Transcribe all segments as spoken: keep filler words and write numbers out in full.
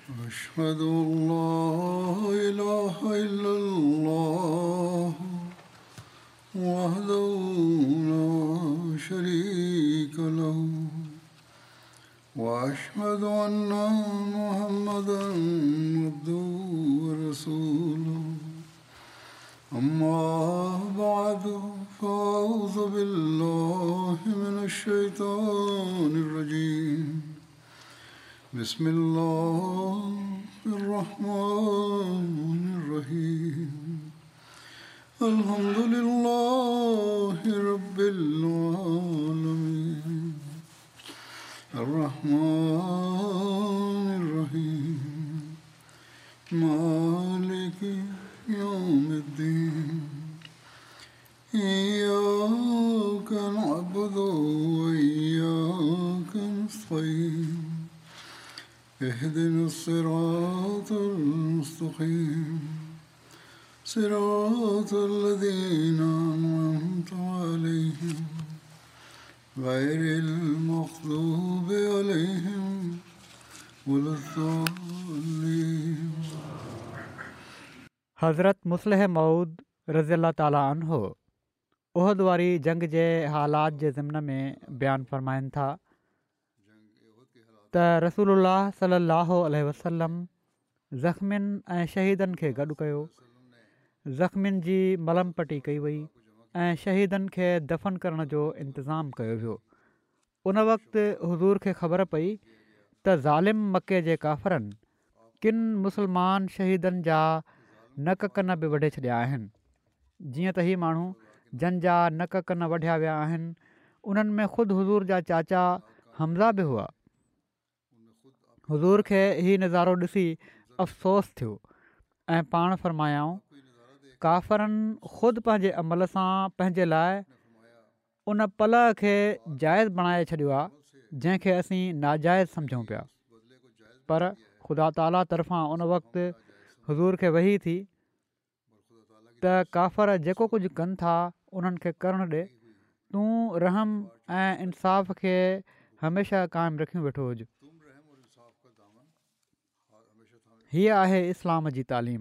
أشهد أن لا إله إلا الله وحده لا شريك له وأشهد أن محمدا عبده ورسوله أما بعد فأعوذ بالله من الشيطان الرجيم بسم الله الرحمن الرحيم الحمد لله رب العالمين الرحمن الرحيم مالك يوم الدين إياك نعبد وإياك نستعين اهدنا الصراط المستقيم صراط الذين أنعمت عليهم غير المغضوب عليهم ولا الضالين. हज़रत मुस्लिह मऊद रज़ियल्लाहु ताला अन्हो उहद वारी जंग जे हालात जे ज़िम्न में बयानु फ़रमाइनि था त रसूलुल्लाह सल्लल्लाहु अलैहि वसल्लम ज़ख़्मियुनि ऐं शहीदनि खे गॾु कयो. ज़ख़्मियुनि जी मलम पटी कई वई ऐं शहीदनि खे दफ़न करण जो इंतिज़ामु कयो वियो. उन वक़्तु हुज़ूर खे ख़बर पई त ज़ालिम मके जे काफ़रनि किन मुस्लमान शहीदनि जा नक कन बि वढे छॾिया आहिनि. जीअं त हीअ माण्हू जन जा नक कन वढिया विया आहिनि, उन्हनि में ख़ुदि हुज़ूर जा चाचा हमज़ा बि हुआ. हुज़ूर खे हीउ नज़ारो ॾिसी अफ़सोस थियो ऐं पाण फ़रमायाऊं, काफ़रनि ख़ुदि पंहिंजे अमल सां पंहिंजे लाइ उन पल खे जाइज़ बणाए छॾियो आहे जंहिंखे असीं नाजाइज़ सम्झूं पिया. पर ख़ुदा ताला तरफ़ां उन वक़्तु हुज़ूर खे वही थी त काफ़र जेको कुझु कनि था उन्हनि खे करणु ॾे, तूं रहम ऐं इंसाफ़ खे हमेशह क़ाइमु रखियो वेठो हुज. हीअ आहे इस्लाम जी तालीम.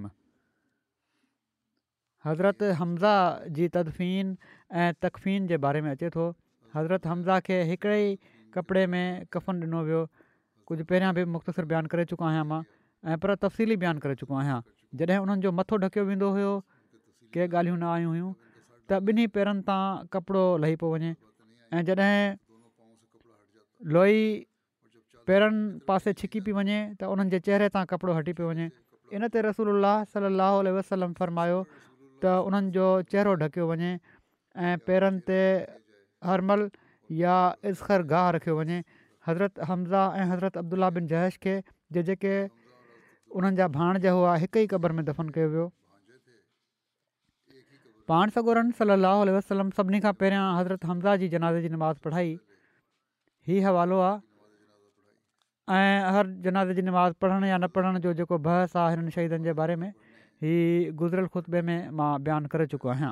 हज़रत हमज़ा जी तदफ़ीन ऐं तकफ़ीन जे बारे में अचे थो. हज़रत हमज़ा खे हिकिड़े ई कपिड़े में कफ़न ॾिनो वियो. कुझु पहिरियां बि मुख़्तसिर बयानु करे चुको आहियां मां, ऐं पर तफ़सीली बयानु करे चुको आहियां. जॾहिं उन्हनि जो मथो ढकियो वेंदो हुयो, के ॻाल्हियूं न आयूं हुयूं, त ॿिन्ही पेरनि तां कपिड़ो लही पियो वञे, ऐं जॾहिं लोई पेरनि पासे छिकी पई वञे त उन्हनि जे चहिरे तां कपिड़ो हटी पियो वञे. इन ते रसूलुल्लाह सल्लल्लाहु अलैहि वसल्लम फ़रमायो त उन्हनि जो चहिरो ढकियो वञे ऐं पेरनि ते हरमल या इज़ख़र गाह रखियो वञे. हज़रत हमज़ा ऐं हज़रत अब्दुल्ला बिन जहश खे जे जेके उन्हनि जा भाणजा हुआ हिक ई क़बर में दफ़न कयो वियो. पाण सॻोरनि सल्लल्लाहु अलैहि वसल्लम सभिनी खां पहिरियां हज़रत हमज़ा जी जनाज़े जी नमाज़ पढ़ाई. हीउ हवालो आहे ऐं हर जनाज़े जी नमाज़ पढ़ण या न पढ़ण जो जेको बहस आहे हिननि शहीदनि जे बारे में, हीउ गुज़िरियल ख़ुतबे में मां बयानु करे चुको आहियां.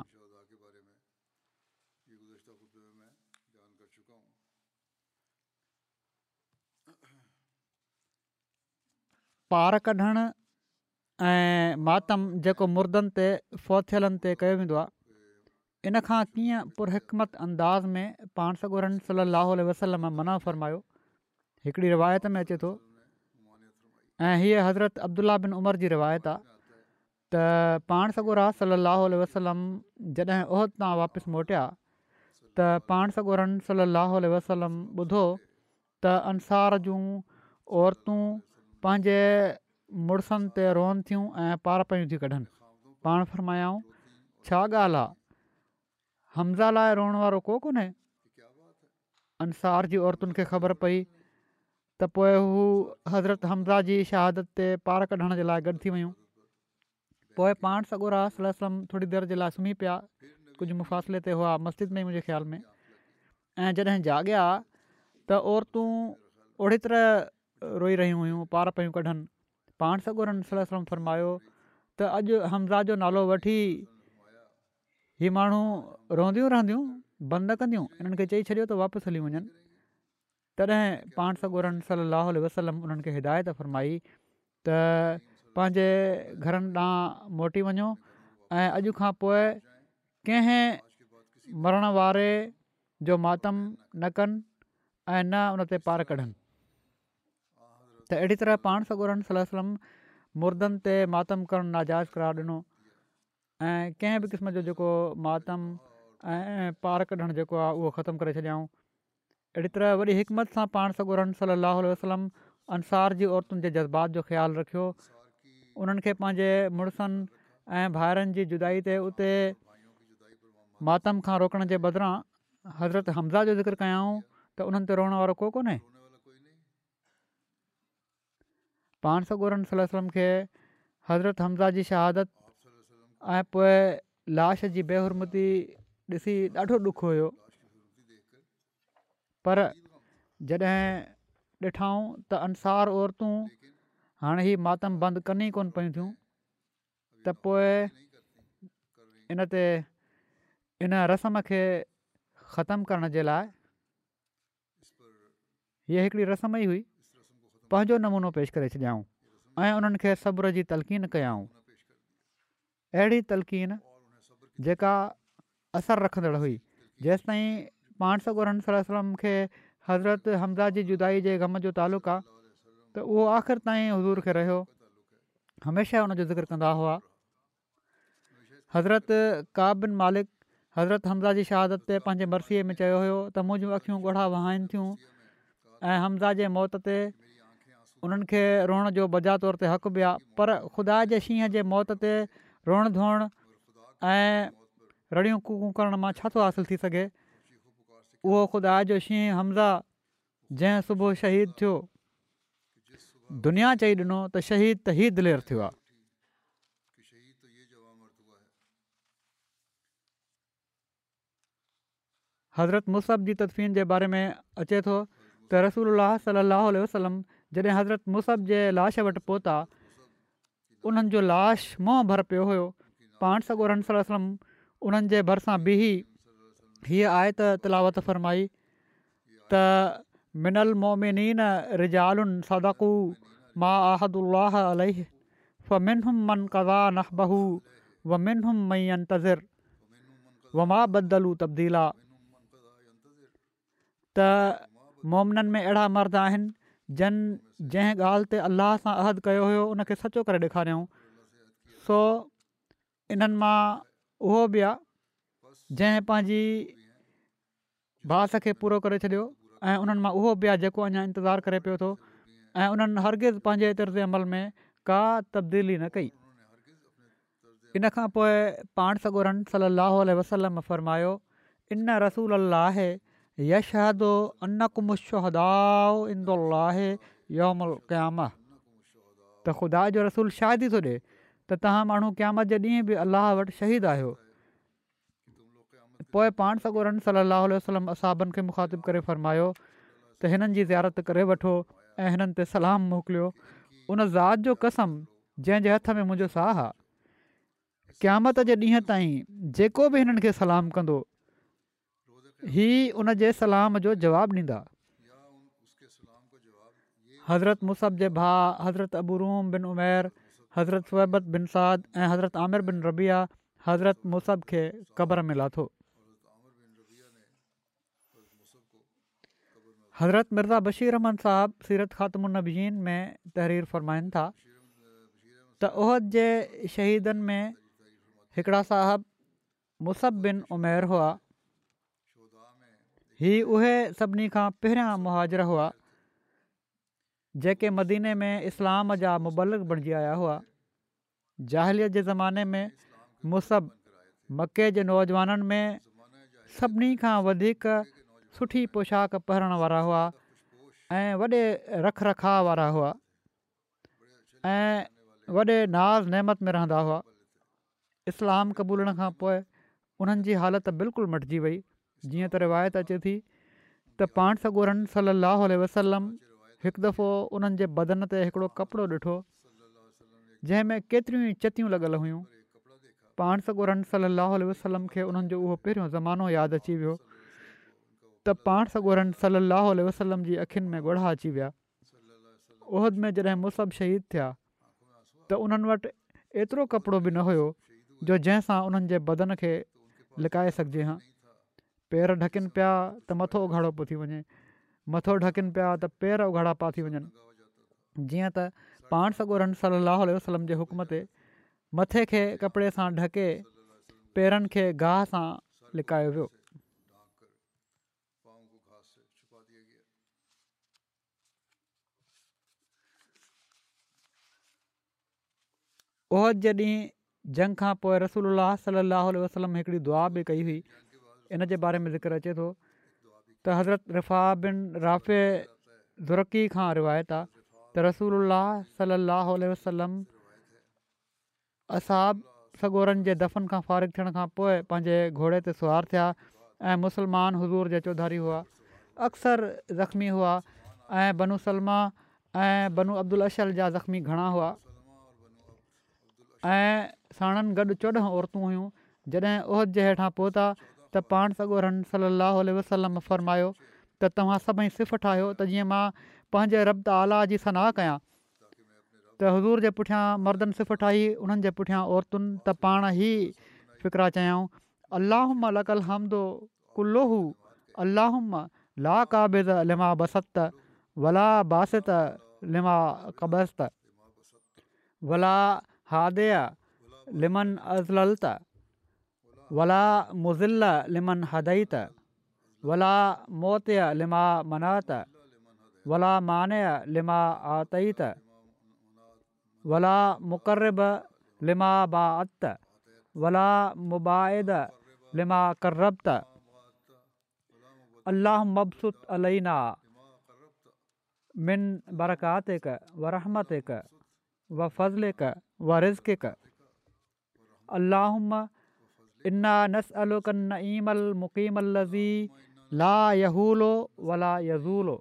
पार कढणु ऐं मातम जेको मुर्दनि ते फ़ौथियलनि ते कयो वेंदो आहे, इन खां कीअं पुरहिकमत अंदाज़ में पाण सॻोरनि सल्लल्लाहु अलैहि वसल्लम मना फ़रमायो. हिकिड़ी रिवायत में अचे थो, ऐं हीअ हज़रत अब्दुल्ला बिन उमर जी रिवायत आहे, त पाण सॻोरा सल्लल्लाहु अलैहि वसल्लम जॾहिं उहद तां वापसि मोटिया त पाण सॻोरनि सल्लल्लाहु अलैहि वसल्लम ॿुधो त अंसार जूं औरतूं पंहिंजे मुड़ुसनि ते रोअनि थियूं ऐं पार पयूं थी कढनि. पाण फ़रमायाऊं, छा ॻाल्हि आहे, हमज़ा लाइ रोअण वारो को कोन्हे? अंसार जी औरतुनि खे ख़बर पई त पोइ हू हज़रत हमज़ा जी शहादत ते पार कढण जे लाइ गॾु थी वियूं. पोइ पाण सॻोरा सल्लल्लाहु अलैहि वसल्लम थोरी देरि जे लाइ सुम्ही पिया. कुझु मुफ़ासिले ते हुआ, मस्जिद में मुंहिंजे ख़्याल में. ऐं जॾहिं जाॻिया त औरतूं ओड़ी तरह रोई रहियूं हुयूं, पार पियूं कढनि. पाण सॻोरनि सल्लल्लाहु अलैहि वसल्लम फरमायो त अॼु हमज़ा जो नालो वठी हीअ माण्हू रहंदियूं रहंदियूं, बंदि न कंदियूं, इन्हनि खे चई छॾियो त वापसि हली वञनि. तॾहिं पाण सॻोरनि सल्लल्लाहु अलैहि वसल्लम उन्हनि खे हिदायत फ़रमाई त पंहिंजे घरनि ॾांहुं मोटी वञो ऐं अॼु खां पोइ कंहिं मरण वारे जो मातम न कनि ऐं न उन ते पार कढनि। त अहिड़ी तरह पाण सॻोरनि सलाहु वसलम मुर्दनि ते मातम करणु नाजाइज़ करार ॾिनो ऐं कंहिं बि क़िस्म जो जेको मातम ऐं पार कढणु जेको आहे उहो ख़तमु करे छॾियऊं। अहिड़ी तरह वॾी हिकमत सां पाण सॻोरनि सलाहु वसलम अंसार जी औरतुनि जे जज़्बात जो ख़्यालु रखियो। उन्हनि खे पंहिंजे मुड़ुसनि ऐं भाइरनि जी जुदाई ते उते मातम खां रोकण जे बदिरां हज़रत हमज़ा जो ज़िक्र कयाऊं त उन्हनि ते रोअण वारो को कोन्हे। पाण सॻोरनि सलाहु वसलम खे हज़रत हमज़ा जी शहादत ऐं पोइ लाश जी बेहुरमती ॾिसी ॾाढो ॾुख हुयो, पर जॾहिं ॾिठऊं त अंसार औरतूं हाणे ही मातम बंदि कनि ई कोन पियूं थियूं त पोइ इन ते इन रस्म खे ख़तमु करण जे लाइ हीअ हिकिड़ी रस्म ई हुई, पंहिंजो नमूनो पेश करे छॾियाऊं ऐं उन्हनि खे सब्र जी तलक़ीन कयाऊं। अहिड़ी तलक़ीन जेका असरु रखंदड़ हुई। जेसिताईं पाण सॻोरनि सलाहु वसलम खे हज़रत हमज़ा जी जुदाई जे ग़म जो तालुक़ु आहे त उहो आख़िर ताईं हज़ूर खे रहियो, हमेशह उनजो ज़िक्र कंदा हुआ। हज़रत काब बिन मालिक हज़रत हमज़ा जी शहादत ते पंहिंजे मरसीअ में चयो हुयो त मुंहिंजूं अखियूं ॻोढ़ा वहाइनि थियूं ऐं हमज़ा जे मौत ते उन्हनि खे रोअण जो बजा तौर ते हक़ बि आहे, पर ख़ुदा जे शींहं जे मौत ते रोअण धोअण ऐं रड़ियूं कूकूं करण मां छा थो हासिलु थी सघे। उहो ख़ुदा जो शींहं हमज़ा जंहिं सुबुह शहीद थियो, दुनिया चई ॾिनो त शहीद त ई दिलेर थियो आहे। हज़रत मुसब जी तदफ़ीन जे बारे में अचे थो त रसूलुल्लाह सल्लल्लाहु अलैहि वसल्लम जॾहिं हज़रत मुसब जे लाश वटि पहुता, उन्हनि जो लाश मोंहुं भर पियो हुयो। पाण सॻोरनि सल्लल्लाहु अलैहि वसल्लम उन्हनि जे भरिसां बीही हीअ आयत तिलावत फरमाई त मिनल मोमिनीन रिजालुन सदक़ू मा आहदुल्लाह अलैहि फमिनहुम मन क़ज़ा नहबहू व मिनहुम मन यंतज़िर व मा बदलू तब्दीला। त मोमिननि में अहिड़ा मर्द आहिनि जन जंहिं ॻाल्हि ते अलाह सां अहद कयो हुयो उनखे सचो करे ॾेखारियऊं। सो इन्हनि मां उहो बि आहे जंहिं पंहिंजी बास खे पूरो करे छॾियो ऐं उन्हनि मां उहो बि आहे जेको अञा इंतज़ारु करे पियो थो ऐं उन्हनि हरगिज़ पंहिंजे तर्ज़ अमल में का तब्दीली न कई। इन खां पोइ पाण सॻोरनि सल्लल्लाहु अलैहि वसल्लम फरमायो इन रसूल अल्लाह यशहदु अन्नकुम शुहदाउ इंदल्लाह यौमुल क़यामह। त ख़ुदा जो रसूल शाहिदी थो ॾिए त तव्हां माण्हू क़यामत जे ॾींहुं बि अलाह वटि शहीद आहियो। पोइ पाण सॻोरनि सल्लल्लाहु अलैहि वसल्लम असहाबनि खे मुखातिब करे फ़रमायो त हिननि जी ज़ियारत करे वठो ऐं हिननि ते सलाम मोकिलियो। उन ज़ात जो कसम जंहिंजे हथ में मुंहिंजो साह आहे, क़यामत जे ॾींहं ताईं जेको बि हिननि खे सलाम कंदो ही उन जे सलाम जो जवाबु ॾींदा। हज़रत मुसब जे भाउ हज़रत अबू रूम बिन उमैर, हज़रत सुहैबत बिन साद ऐं हज़रत आमिर बिन रबिया हज़रत मुसब खे क़बर में लाथो। हज़रत मिर्ज़ा बशीर अहमद साहिबु सीरत ख़ातमुन नबीयीन में तहरीर फ़रमाइनि था त उहद जे शहीदनि में हिकिड़ा साहब मुसब बिन उमैर हुआ। ही उहे सभिनी खां पहिरियां मुहाजिर हुआ जेके मदीने में इस्लाम जा मुबलिग बणिजी आया हुआ। जाहिलियत जे ज़माने में मुसब मके जे नौजवाननि में सभिनी खां वधीक सुठी पोशाक पहिरण वारा हुआ ऐं वॾे रख रखाव वारा हुआ ऐं वॾे नाज़ नेमत में रहंदा हुआ। इस्लाम क़बूलण खां पोइ उन्हनि जी हालति बिल्कुलु मटिजी वई। जीअं त रिवायत अचे थी त पाण सॻोरनि सल्लल्लाहु अलैहि वसल्लम हिकु दफ़ो उन्हनि जे बदन ते हिकिड़ो कपिड़ो ॾिठो जंहिंमें केतिरियूं ई चतियूं लॻल हुयूं। पाण सॻोरनि सल्लल्लाहु अलैहि वसल्लम खे उन्हनि जो उहो पहिरियों ज़मानो यादि अची वियो त पाण सॻोरनि सल्लल्लाहु अलैहि वसल्लम जी अखियुनि में ॻोढ़ा अची विया। उहद में जॾहिं मुसब शहीद थिया त उन्हनि वटि एतिरो कपिड़ो बि न हुयो जो जंहिंसां उन्हनि जे बदन खे लिकाए सघिजे हा। पेर ढकिन पिया त मथो उघाड़ो पियो थी वञे, मथो ढकिन पिया त पेर उघाड़ा पिया थी वञनि। जीअं त पाण सॻोरनि सलाहु वसलम जे हुकुम ते मथे खे कपिड़े सां ढके पेरनि खे गाह सां लिकायो वियो। उहद जे ॾींहुं जंग खां पोइ रसूलुल्लाह सलाहु वसलम हिकिड़ी दुआ बि कई हुई। इन जे बारे में ज़िक्र अचे थो त हज़रत रिफ़ा बिन राफ़े ज़ुरकी खां रिवायत आहे त रसूलुल्लाह सलाहु वसलम असाब सॻोरनि जे दफ़न खां फ़ारिग़ थियण खां पोइ पंहिंजे घोड़े ते सुवार थिया ऐं मुस्लमान हुज़ूर जे चौधारी हुआ। अक्सर ज़ख़्मी हुआ ऐं बनू सलमा ऐं बनू अब्दुल अशल जा ज़ख़्मी घणा हुआ ऐं साणनि गॾु चोॾहं औरतूं हुयूं। जॾहिं उहद जे हेठां पहुता त पाण सॻोरनि सलाहु वसलम फ़रमायो त तव्हां सभई सिफ़ ठाहियो त जीअं मां पंहिंजे रब आला जी सनाह कयां। त हज़ूर जे पुठियां मर्दनि सिफ़ ठाही, उन्हनि जे पुठियां औरतुनि त पाण ई फ़िक्रा चयाऊं अल्लाहुम्मा लकल हमदो कुल्लोहू अल्लाहुम्मा ला काबिज़ लिमा बसत वला बासित लिमा क़बस्त वला हादिया लिमन अज़ललत वला मुज़िल्ला लिमन हदईत वला मोतिया लिमा मनात वला माने लिमा आतईत वला मुक़र्रिब लिमा बाअत वला मुबाइद लिमा कर्रबत अल्लाहुम्मा मबसुत अलैना मिन बरकातिक व रहमतिक व फज़लिक व रिज़्क़िक अल्लाहुम्मा इन्ना नसअलुक नईमल मुक़ीमल लज़ी ला यहूलो वला यज़ूलो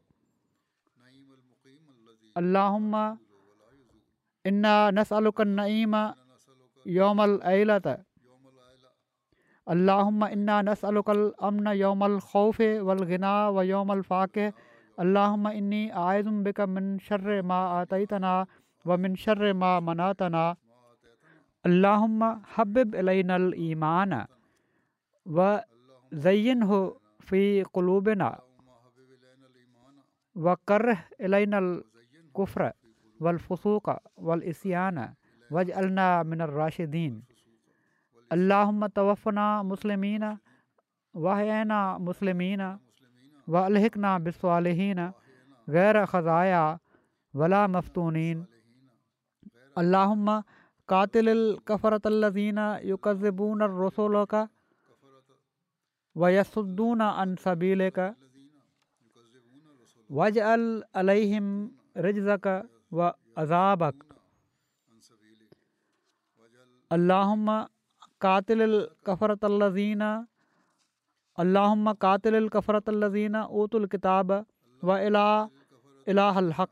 अल्लाहुम्मा इन्ना नसअलुक नईम यौमल ऐलत अल्लाहुम्मा इन्ना नसअलुकल अमन यौमल ख़ौफ़ वल गिना व यौमल फ़ाक़िह अल्लाहुम्मा इन्नी आइज़ुम बिक मिन शर्रि मा आतईतना व मिन शर्रि मा मनातना अल्लाहुम्मा हब्बिब इलैनल ईमान व ज़य्यिनहु फ़ी क़ुलूबिना व कर्रिह इलैनल कुफ़्र वल फ़ुसूक़ वल इस्यान वजअलना मिनर राशिदीन अल्लाहुम्मा तवफ़्फ़ना मुस्लिमीन वहयना मुस्लिमीन व अलहिक़ना बिस्सालिहीन गैर ख़ज़ाया वला मफ़्तूनीन अल्लाहुम्मा कातिलिल कफ़रतल्लज़ीन युकज़्ज़िबून रसूलक व यसुद्दून अन सबीलिक वजअल अलैहिम रिज़्क़क व अज़ाबक अल्लाहुम्मा कातिलिल कफ़रतल्लज़ीन अल्लाहुम्मा कातिलिल कफ़रतल्लज़ीन ऊतुल किताब व इला इलाहल हक़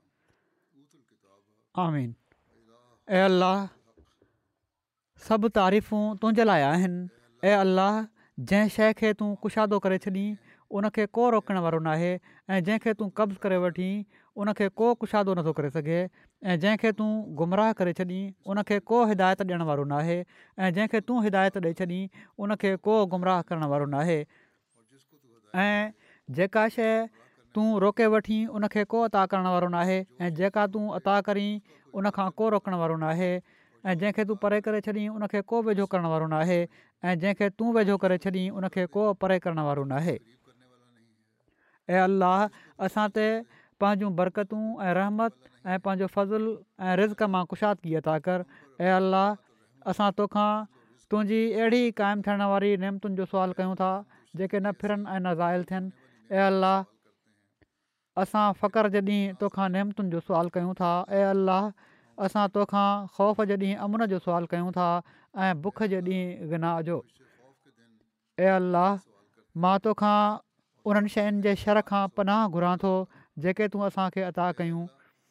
आमीन। ऐं अल्लाह सभु तारीफ़ूं तुंहिंजे लाइ आहिनि। ऐं अल्लाह जंहिं शइ खे तूं कुशादो करे छॾीं उनखे को रोकण वारो नाहे ऐं जंहिंखे तूं कब्ज़ करे वठी उनखे को कुशादो नथो करे सघे ऐं जंहिंखे तूं गुमराह करे छॾीं उनखे को हिदायत ॾियण वारो नाहे ऐं जंहिंखे तूं हिदायत ॾेई छॾीं उनखे को गुमराह करण वारो नाहे ऐं जेका शइ तूं रोके वठी उनखे को अता करण वारो नाहे ऐं जेका तूं अता करीं उनखां को रोकण वारो नाहे ऐं जंहिंखे तूं परे करे छॾीं उनखे को वेझो करण वारो नाहे ऐं जंहिंखे तूं वेझो करे छॾीं उनखे को परे करण वारो नाहे। ऐं अल्लाह असां ते पंहिंजूं बरकतूं ऐं रहमत ऐं पंहिंजो फज़ुल ऐं रिज़्क़ मां कुशादगी अता कर। ऐं अल्लाह असां तोखां तुंहिंजी अहिड़ी क़ाइमु थियण वारी नेमतुनि जो सुवालु कयूं था जेके न फिरनि ऐं न ज़ाइल थियनि। ऐं अल्लाह असां फ़क़्र जे ॾींहुं तोखां नेमतुनि जो सुवालु कयूं था। ऐं अल्लाह असां तोखां ख़ौफ़ जे ॾींहुं अमुन जो सुवालु कयूं था ऐं बुख जे ॾींहुं गिनाह जो। ऐं अल्लाह मां तोखां उन्हनि शयुनि जे शर खां पनाह घुरां थो जेके तूं असांखे अता कयूं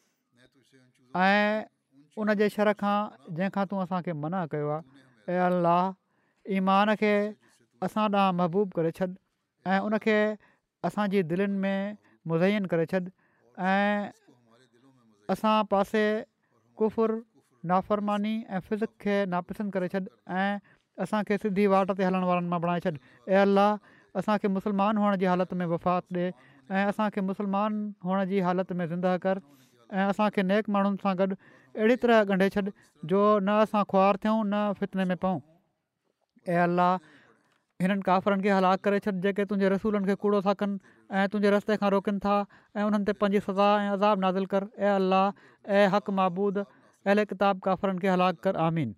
ऐं उन जे शर खां जंहिंखां तूं असांखे मना कयो आहे। ऐं अल्लाह ईमान खे असां ॾांहुं महबूब करे छॾ ऐं उनखे असांजी दिलनि में मुज़यन करे छॾ ऐं असां पासे कुफ़ुर नाफ़रमानी ऐं फिज़िक खे नापसंदि करे छॾ ऐं असांखे सिधी वाट ते हलण वारनि मां बणाए छॾ। ए अलाह, असांखे मुस्लमान हुअण जी हालति में वफ़ात ॾिए ऐं असांखे मुस्लमान हुअण जी हालति में ज़िंदह कर ऐं असांखे नेक माण्हुनि सां गॾु अहिड़ी तरह ॻंढे छॾ जो न असां ख़्वार थियूं न फितने में पऊं। ए अलाह, हिननि काफ़रनि खे हलाक करे छॾ जेके तुंहिंजे रसूलनि खे कूड़ो था कनि ऐं तुंहिंजे रस्ते खां रोकनि था ऐं उन्हनि ते पंहिंजी सज़ा ऐं अज़ाब नाज़िल कर। ए अलाह, ए हक़ महबूद, अहले किताब काफ़रनि खे हलाक कर। आमीन।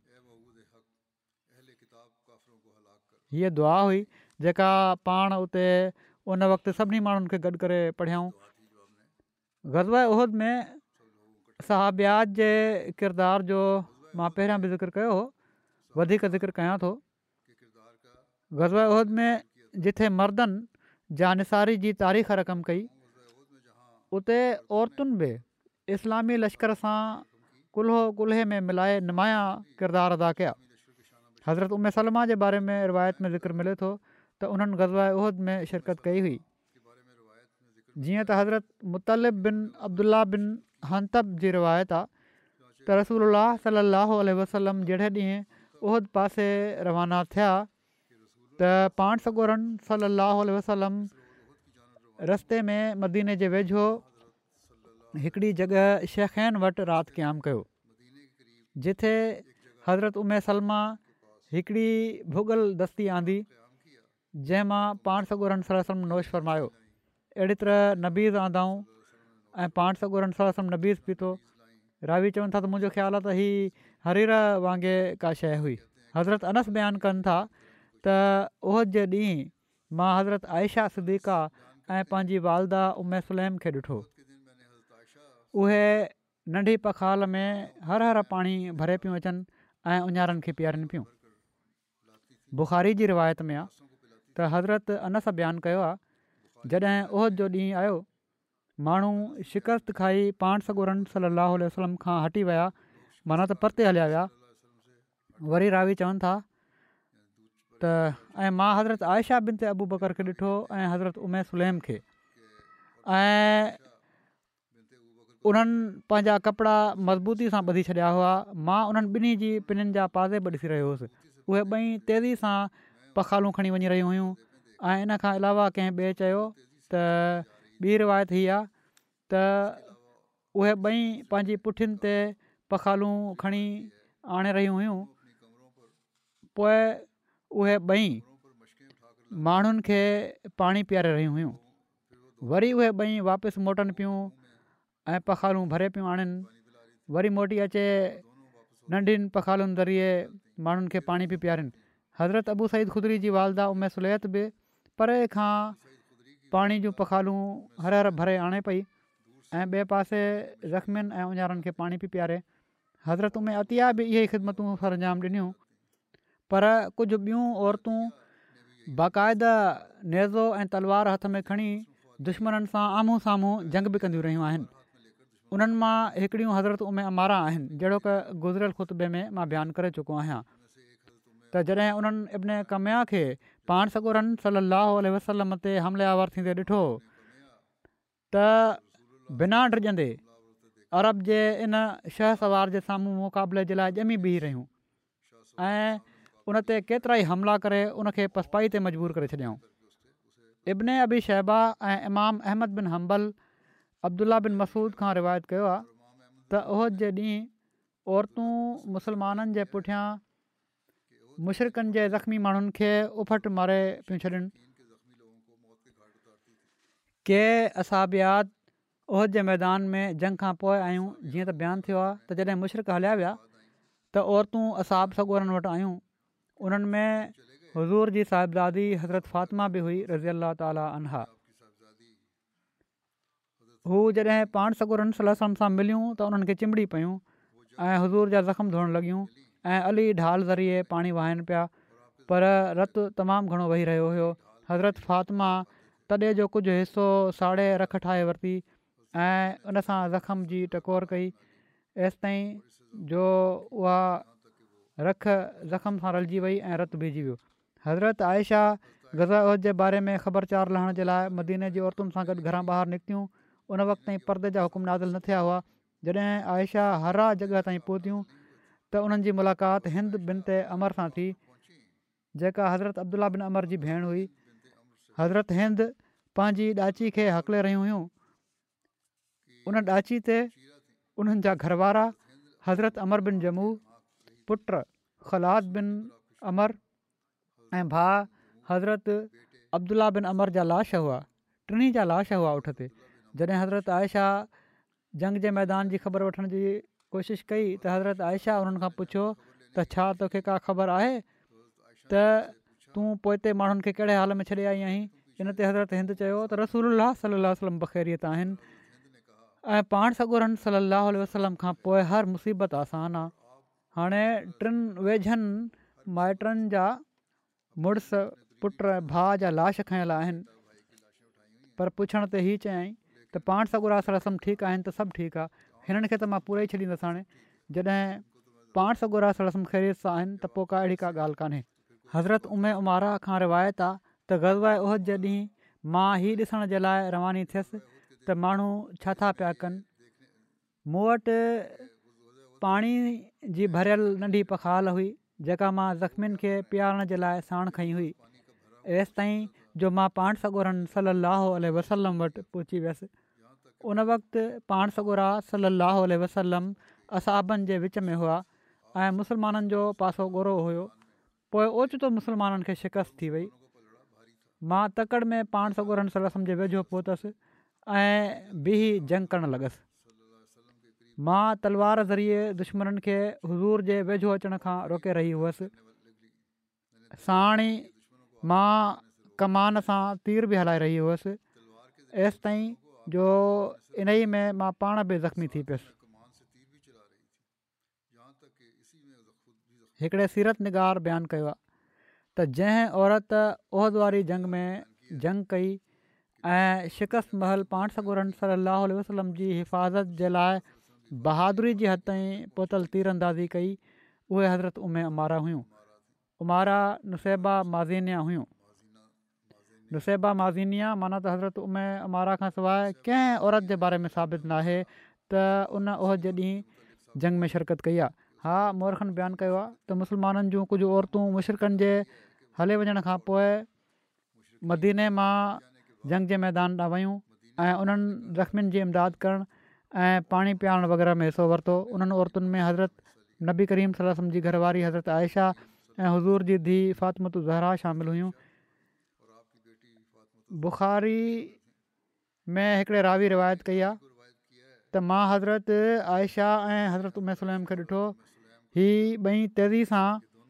हीअ दुआ हुई जेका पाण उते उन वक़्तु सभिनी माण्हुनि खे गॾु करे पढ़ियाऊं। ग़ज़वा उहद में सहाबियात जे किरदार जो मां पहिरियां बि ज़िक्र कयो हो, वधीक ज़िक्र कयां थो। ग़ज़वा उहद में जिथे मर्दनि जानिसारी जी तारीख़ रक़म कई, उते औरतुनि बि इस्लामी लश्कर सां कुल्हो कुल्हे में मिलाए नुमाया किरदार अदा कया। हज़रत उम्मे सलमा जे बारे में रिवायत में ज़िक्र मिले थो त उन्हनि ग़ज़वा उहद में शिरकत कई हुई। जीअं त हज़रत मुतलिब बिन अब्दुल्ला बिन हंतब जी रिवायत आहे त रसूलुल्लाह सल्लल्लाहु अलैहि वसल्लम जहिड़े ॾींहुं उहद पासे रवाना थिया त पाण सॻोरनि सल्लल्लाहु अलैहि वसल्लम रस्ते में मदीने जे वेझो हिकिड़ी जॻह शेखैन वटि राति क़याम कयो, जिथे हज़रत उम्मे सलमा हिकिड़ी भुॻल दस्ती आंदी जंहिंमां पाण सॻोरनि सल्लल्लाहु अलैहि वसल्लम नोश फरमायो। अहिड़ी तरह नबीज़ आंदाऊं ऐं पाण सॻोरनि सल्लल्लाहु अलैहि वसल्लम नबीज़ पीतो। रावी चवनि था त मुंहिंजो ख़्यालु आहे त हीअ हरीर वांगुरु का शइ हुई। हज़रत अनस बयानु कनि था त उहद जे ॾींहुं मां हज़रत आयशा सिद्दीक़ा ऐं पंहिंजी वालदा उम्मे सुलैम खे ॾिठो। उहे नंढी पखाल में हर हर पाणी भरे पियूं अचनि ऐं उन्हारनि खे पीआरनि पियूं। बुख़ारी जी रिवायत में आहे त हज़रत अनस बयानु कयो आहे, जॾहिं उहद जो ॾींहुं आयो, माण्हू शिकस्त खाई पाण सॻोरनि सल्लल्लाहु अलैहि वसल्लम खां हटी विया, माना त परते हलिया विया। वरी रावी चवनि था त ऐं मां हज़रत आयशा बिन ते अबू बकर खे ॾिठो ऐं हज़रत उम्मे सुलैम खे, ऐं उन्हनि पंहिंजा कपिड़ा मज़बूती सां ॿधी छॾिया हुआ। मां उन्हनि ॿिन्ही जी पिनिनि जा पाज़े बि ॾिसी रहियो हुउसि। उहे ॿई तेज़ी सां पखालूं खणी वञी रहियूं हुयूं। ऐं इन खां अलावा कंहिं ॿिए चयो त ॿी रिवायत हीअ आहे त उहे ॿई पंहिंजी पुठियुनि ते पखालूं खणी आणे रहियूं हुयूं। पोइ उहे ॿई माण्हुनि खे पाणी पीआरे रहियूं हुयूं। वरी उहे ॿई वापसि मोटनि पियूं ऐं पखालूं भरे पियूं आणनि। वरी मोटी अचे नंढियुनि पखालुनि ज़रिए माण्हुनि खे पाणी पई पीआरनि। हज़रत अबू सईद ख़ुदरी जी वालदा उम्मे सुलैत बि परे खां पाणी जूं पखालूं हर हर भरे आणे पई ऐं ॿिए पासे ज़ख़्मियुनि ऐं उन्हारनि खे पाणी पई पीआरे। हज़रत उम्मे अतिया बि इहे ई ख़िदमतूं सरंजाम ॾिनियूं। पर कुझु ॿियूं औरतूं बाक़ाइदा नेज़ो ऐं तलवार हथ में खणी दुश्मननि सां आम्हूं साम्हूं जंग बि कंदियूं रहियूं आहिनि। उन्हनि मां हिकिड़ियूं हज़रत उम्मे अमारा आहिनि, जहिड़ो की गुज़िरियल ख़ुतबे में मां बयानु करे चुको आहियां त जॾहिं उन्हनि इब्न कमिया खे पाण सॻोरनि सल्लल्लाहु अलैहि वसल्लम ते हमले आवर थींदे ॾिठो त बिना डिॼंदे अरब जे इन शह सवार जे साम्हूं मुक़ाबले जे लाइ ॼमी बीह रहियूं ऐं उन ते केतिरा ई हमला करे उनखे पसपाई ते मजबूर करे छॾियऊं। इब्न अबी शैबा ऐं इमाम अहमद बिन हम्बल अब्दुल्ला बिन मसूद खां रिवायत कयो आहे त उहद जे ॾींहुं औरतूं मुस्लमाननि जे पुठियां मुशरिकनि जे ज़ख़्मी माण्हुनि खे उफट मारे पियूं छॾनि। के असाबियात उहद जे मैदान में जंग खां पोइ आयूं, जीअं त बयानु थियो आहे त जॾहिं मुशरिक हलिया विया त औरतूं असाब सॻोरनि वटि आयूं। उन्हनि में हुज़ूर जी साहिबज़ादी हज़रत फ़ातिमा बि हुई रज़ी अलाह ताला अन्हा। हू जॾहिं पाण सॻोरनि सल्लल्लाहु अलैहि वसल्लम सां मिलियूं त उन्हनि खे चिंबड़ी पियूं ऐं हुज़ूर जा ज़ख़्म धोअणु लॻियूं ऐं अली ढाल ज़रिए पाणी वहाइनि पिया, पर रतु तमामु घणो वही रहियो हुयो। हज़रत फ़ातिमा तॾे जो कुझु हिसो साड़े रख ठाहे वरिती ऐं उन सां ज़ख़्म जी टकोर कई एसि ताईं जो उहा रख ज़ख़्म सां रलिजी वई ऐं रतु बीजी वियो। हज़रत आयशा ग़ज़वा उहद जे बारे में ख़बरचार लहण जे लाइ मदीने जी औरतुनि सां गॾु घरां ॿाहिरि निकितियूं। उन वक़्तु ताईं परदे जा हुकुम नाज़िल न थिया हुआ। जॾहिं आयशा हरा जॻह ताईं पहुतियूं त उन्हनि जी मुलाक़ात हिंद बिन ते अमर सां थी, जेका हज़रत अब्दुल्ला बिन अमर जी भेण हुई। हज़रत हिंद पंहिंजी ॾाची खे हकले रहियूं हुयूं। उन ॾाची ते उन्हनि जा घरवारा हज़रत अमर बिन जमू, पुट ख़लाद बिन अमर ऐं भाउ हज़रत अब्दुल्ला बिन अमर जा लाश हुआ। टिनी जा लाश हुआ उठ ते। जॾहिं हज़रत आयशा जंग जे मैदान जी ख़बर वठण जी कोशिशि कई त हज़रत आयशा उन्हनि खां पुछियो त छा तोखे का ख़बर आहे त तूं पोइते माण्हुनि खे कहिड़े हाल में छॾे आई आहीं। इन ते हज़रत हिंद चयो त रसूलुल्लाह सल्लल्लाहु अलैहि वसल्लम बख़ैरियत आहिनि ऐं पाण सॻोरनि सल्लल्लाहु अलैहि वसल्लम खां पोइ हर मुसीबत आसान आहे। हाणे टिनि वेझनि माइटनि जा मुड़ुस पुट भाउ जा लाश खयल आहिनि, पर पुछण ते हीअ चयईं त पाण सॻोरा सलम ठीकु आहिनि त सभु ठीकु आहे। हिननि खे त मां पूरो ई छॾींदसि। हाणे जॾहिं पाण सॻोरा सलम ख़ैरियत सां आहिनि त पोइ का अहिड़ी का ॻाल्हि कान्हे। हज़रत उमे उमारा खां रिवायत आहे त ग़ज़वा उहद जे ॾींहुं मां हीअ ॾिसण जे लाइ रवानी थियसि त माण्हू छा था पिया कनि। मूं वटि पाणी जी भरियल नंढी पखाल हुई जेका मां ज़ख़्मियुनि खे पीआरण जे लाइ साण खई हुई। एसि ताईं जो मां पाण सॻोरनि सलाहु वसलम वटि पहुची वियसि। उन वक़्तु पाण सॻोरा सलाहु वसलम असाबनि जे विच में हुआ ऐं मुस्लमाननि जो पासो ॻोरो हुयो। पोइ ओचितो मुस्लमाननि खे शिकस्त थी वई। मां तकड़ में पाण सॻोरनि सलम जे वेझो पहुतसि ऐं बीही जंग करणु लॻसि। मां तलवार ज़रिए दुश्मननि खे हुज़ूर जे वेझो अचण खां रोके रही हुअसि। साण ई मां कमान सां तीर बि हलाए रही हुअसि। एसि ताईं जो इन ई में मां पाण बि ज़ख़्मी थी पियुसि। हिकिड़े सीरत निगार बयानु कयो आहे त जंहिं औरत उहद वारी जंग में जंग कई ऐं शिकस्त महल पाण सॻोरनि सलाहु वसलम जी हिफ़ाज़त जे लाइ बहादुरी जी हद ताईं पहुतल तीर अंदाज़ी कई, उहे हज़रत उमे उमारा हुयूं। उमारा नुसैबा माज़ीनिया हुयूं। नुसैबा माज़ीनिया माना त हज़रत उमे उमारा खां सवाइ कंहिं औरत जे बारे में साबित न आहे त उन उहद जे ॾींहुं जंग में शिरकत कई आहे। हा, मोरखनि बयानु कयो आहे त मुस्लमाननि जूं कुझु औरतूं मुशरिकनि जे हले वञण खां पोइ मदीने मां जंग जे मैदान ॾांहुं वयूं ऐं उन्हनि ज़ख़्मियुनि जी इमदाद करणु ऐं पाणी पीआरण वग़ैरह में हिसो वरितो। उन्हनि औरतुनि में हज़रत नबी करीम सल्लल्लाहु अलैहि वसल्लम जी घरवारी हज़रत आयशा ऐं हुज़ूर जी धीउ फ़ातिमतु ज़हरा शामिल हुयूं। बुख़ारी में हिकिड़े रावी रिवायत कई आहे त मां हज़रत आयशा ऐं हज़रत उमे सुलैम खे ॾिठो। हीअ ॿई तेज़ी सां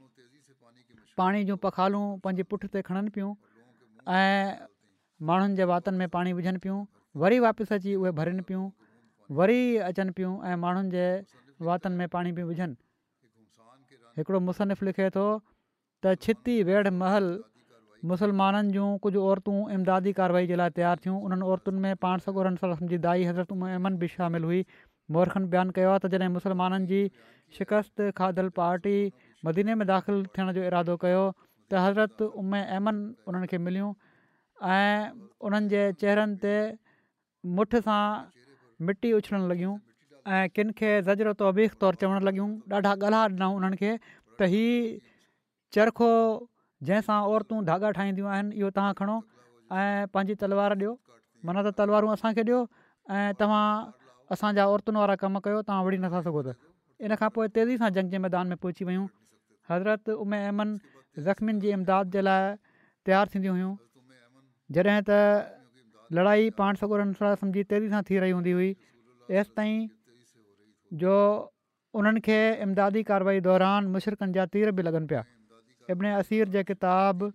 पाणी जूं पखालूं पंहिंजी पुठ ते खणनि पियूं ऐं माण्हुनि जे वातनि में पाणी विझनि पियूं, वरी वापसि अची उहे भरनि पियूं, वरी अचनि पियूं ऐं माण्हुनि जे वातनि में पाणी पियूं विझनि। हिकिड़ो मुसनिफ़ लिखे थो त छिती वेड़ महल मुसलमाननि जूं कुझु औरतूं इमदादी कारवाई जे लाइ तयारु थियूं। उन्हनि औरतुनि में पाण सॻोरनि सलम जी दाई हज़रत उम ऐमन बि शामिल हुई। मोरखनि बयानु कयो आहे त जॾहिं मुसलमाननि जी शिकस्त खाधल पार्टी मदीने में दाख़िल थियण जो इरादो कयो त हज़रत उम ऐमन उन्हनि खे मिलियूं ऐं उन्हनि जे चहिरनि ते मुठ सां मिटी उछलणु लॻियूं ऐं किन खे ज़जर तौबीख़ तौरु चवणु लॻियूं। ॾाढा ॻाल्हा ॾिनऊं उन्हनि खे त हीअ चरखो जंहिंसां औरतूं धागा ठाहींदियूं आहिनि इहो तव्हां खणो ऐं पंहिंजी तलवार ॾियो, माना त तलवारूं असांखे ॾियो ऐं तव्हां असांजा औरतुनि वारा कमु कयो, तव्हां विड़ी नथा सघो त। इन खां पोइ तेज़ी सां जंग जे मैदान में पहुची वियूं। हज़रत उम ऐमन ज़ख़्मियुनि जी इमदाद जे लाइ तयारु थींदियूं हुयूं। जॾहिं त लड़ाई पाण सॻोरनि सलम जी तेज़ी सां थी रही हूंदी हुई, एसि ताईं जो उन्हनि खे इमदादी कारवाई दौरान मुशरिकनि जा तीर बि लॻनि पिया। इब्न असीर जे किताब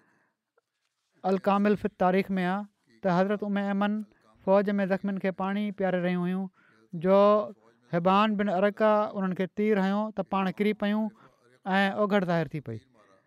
अल कामिल फित तारीख़ में आहे त हज़रत उम ऐमन फ़ौज में ज़ख़्मियुनि खे पाणी पीआरे रहियूं हुयूं जो हिबान बिन अरका उन्हनि खे तीर हयो त पाण किरी पियूं ऐं ओघड़ ज़ाहिर थी पई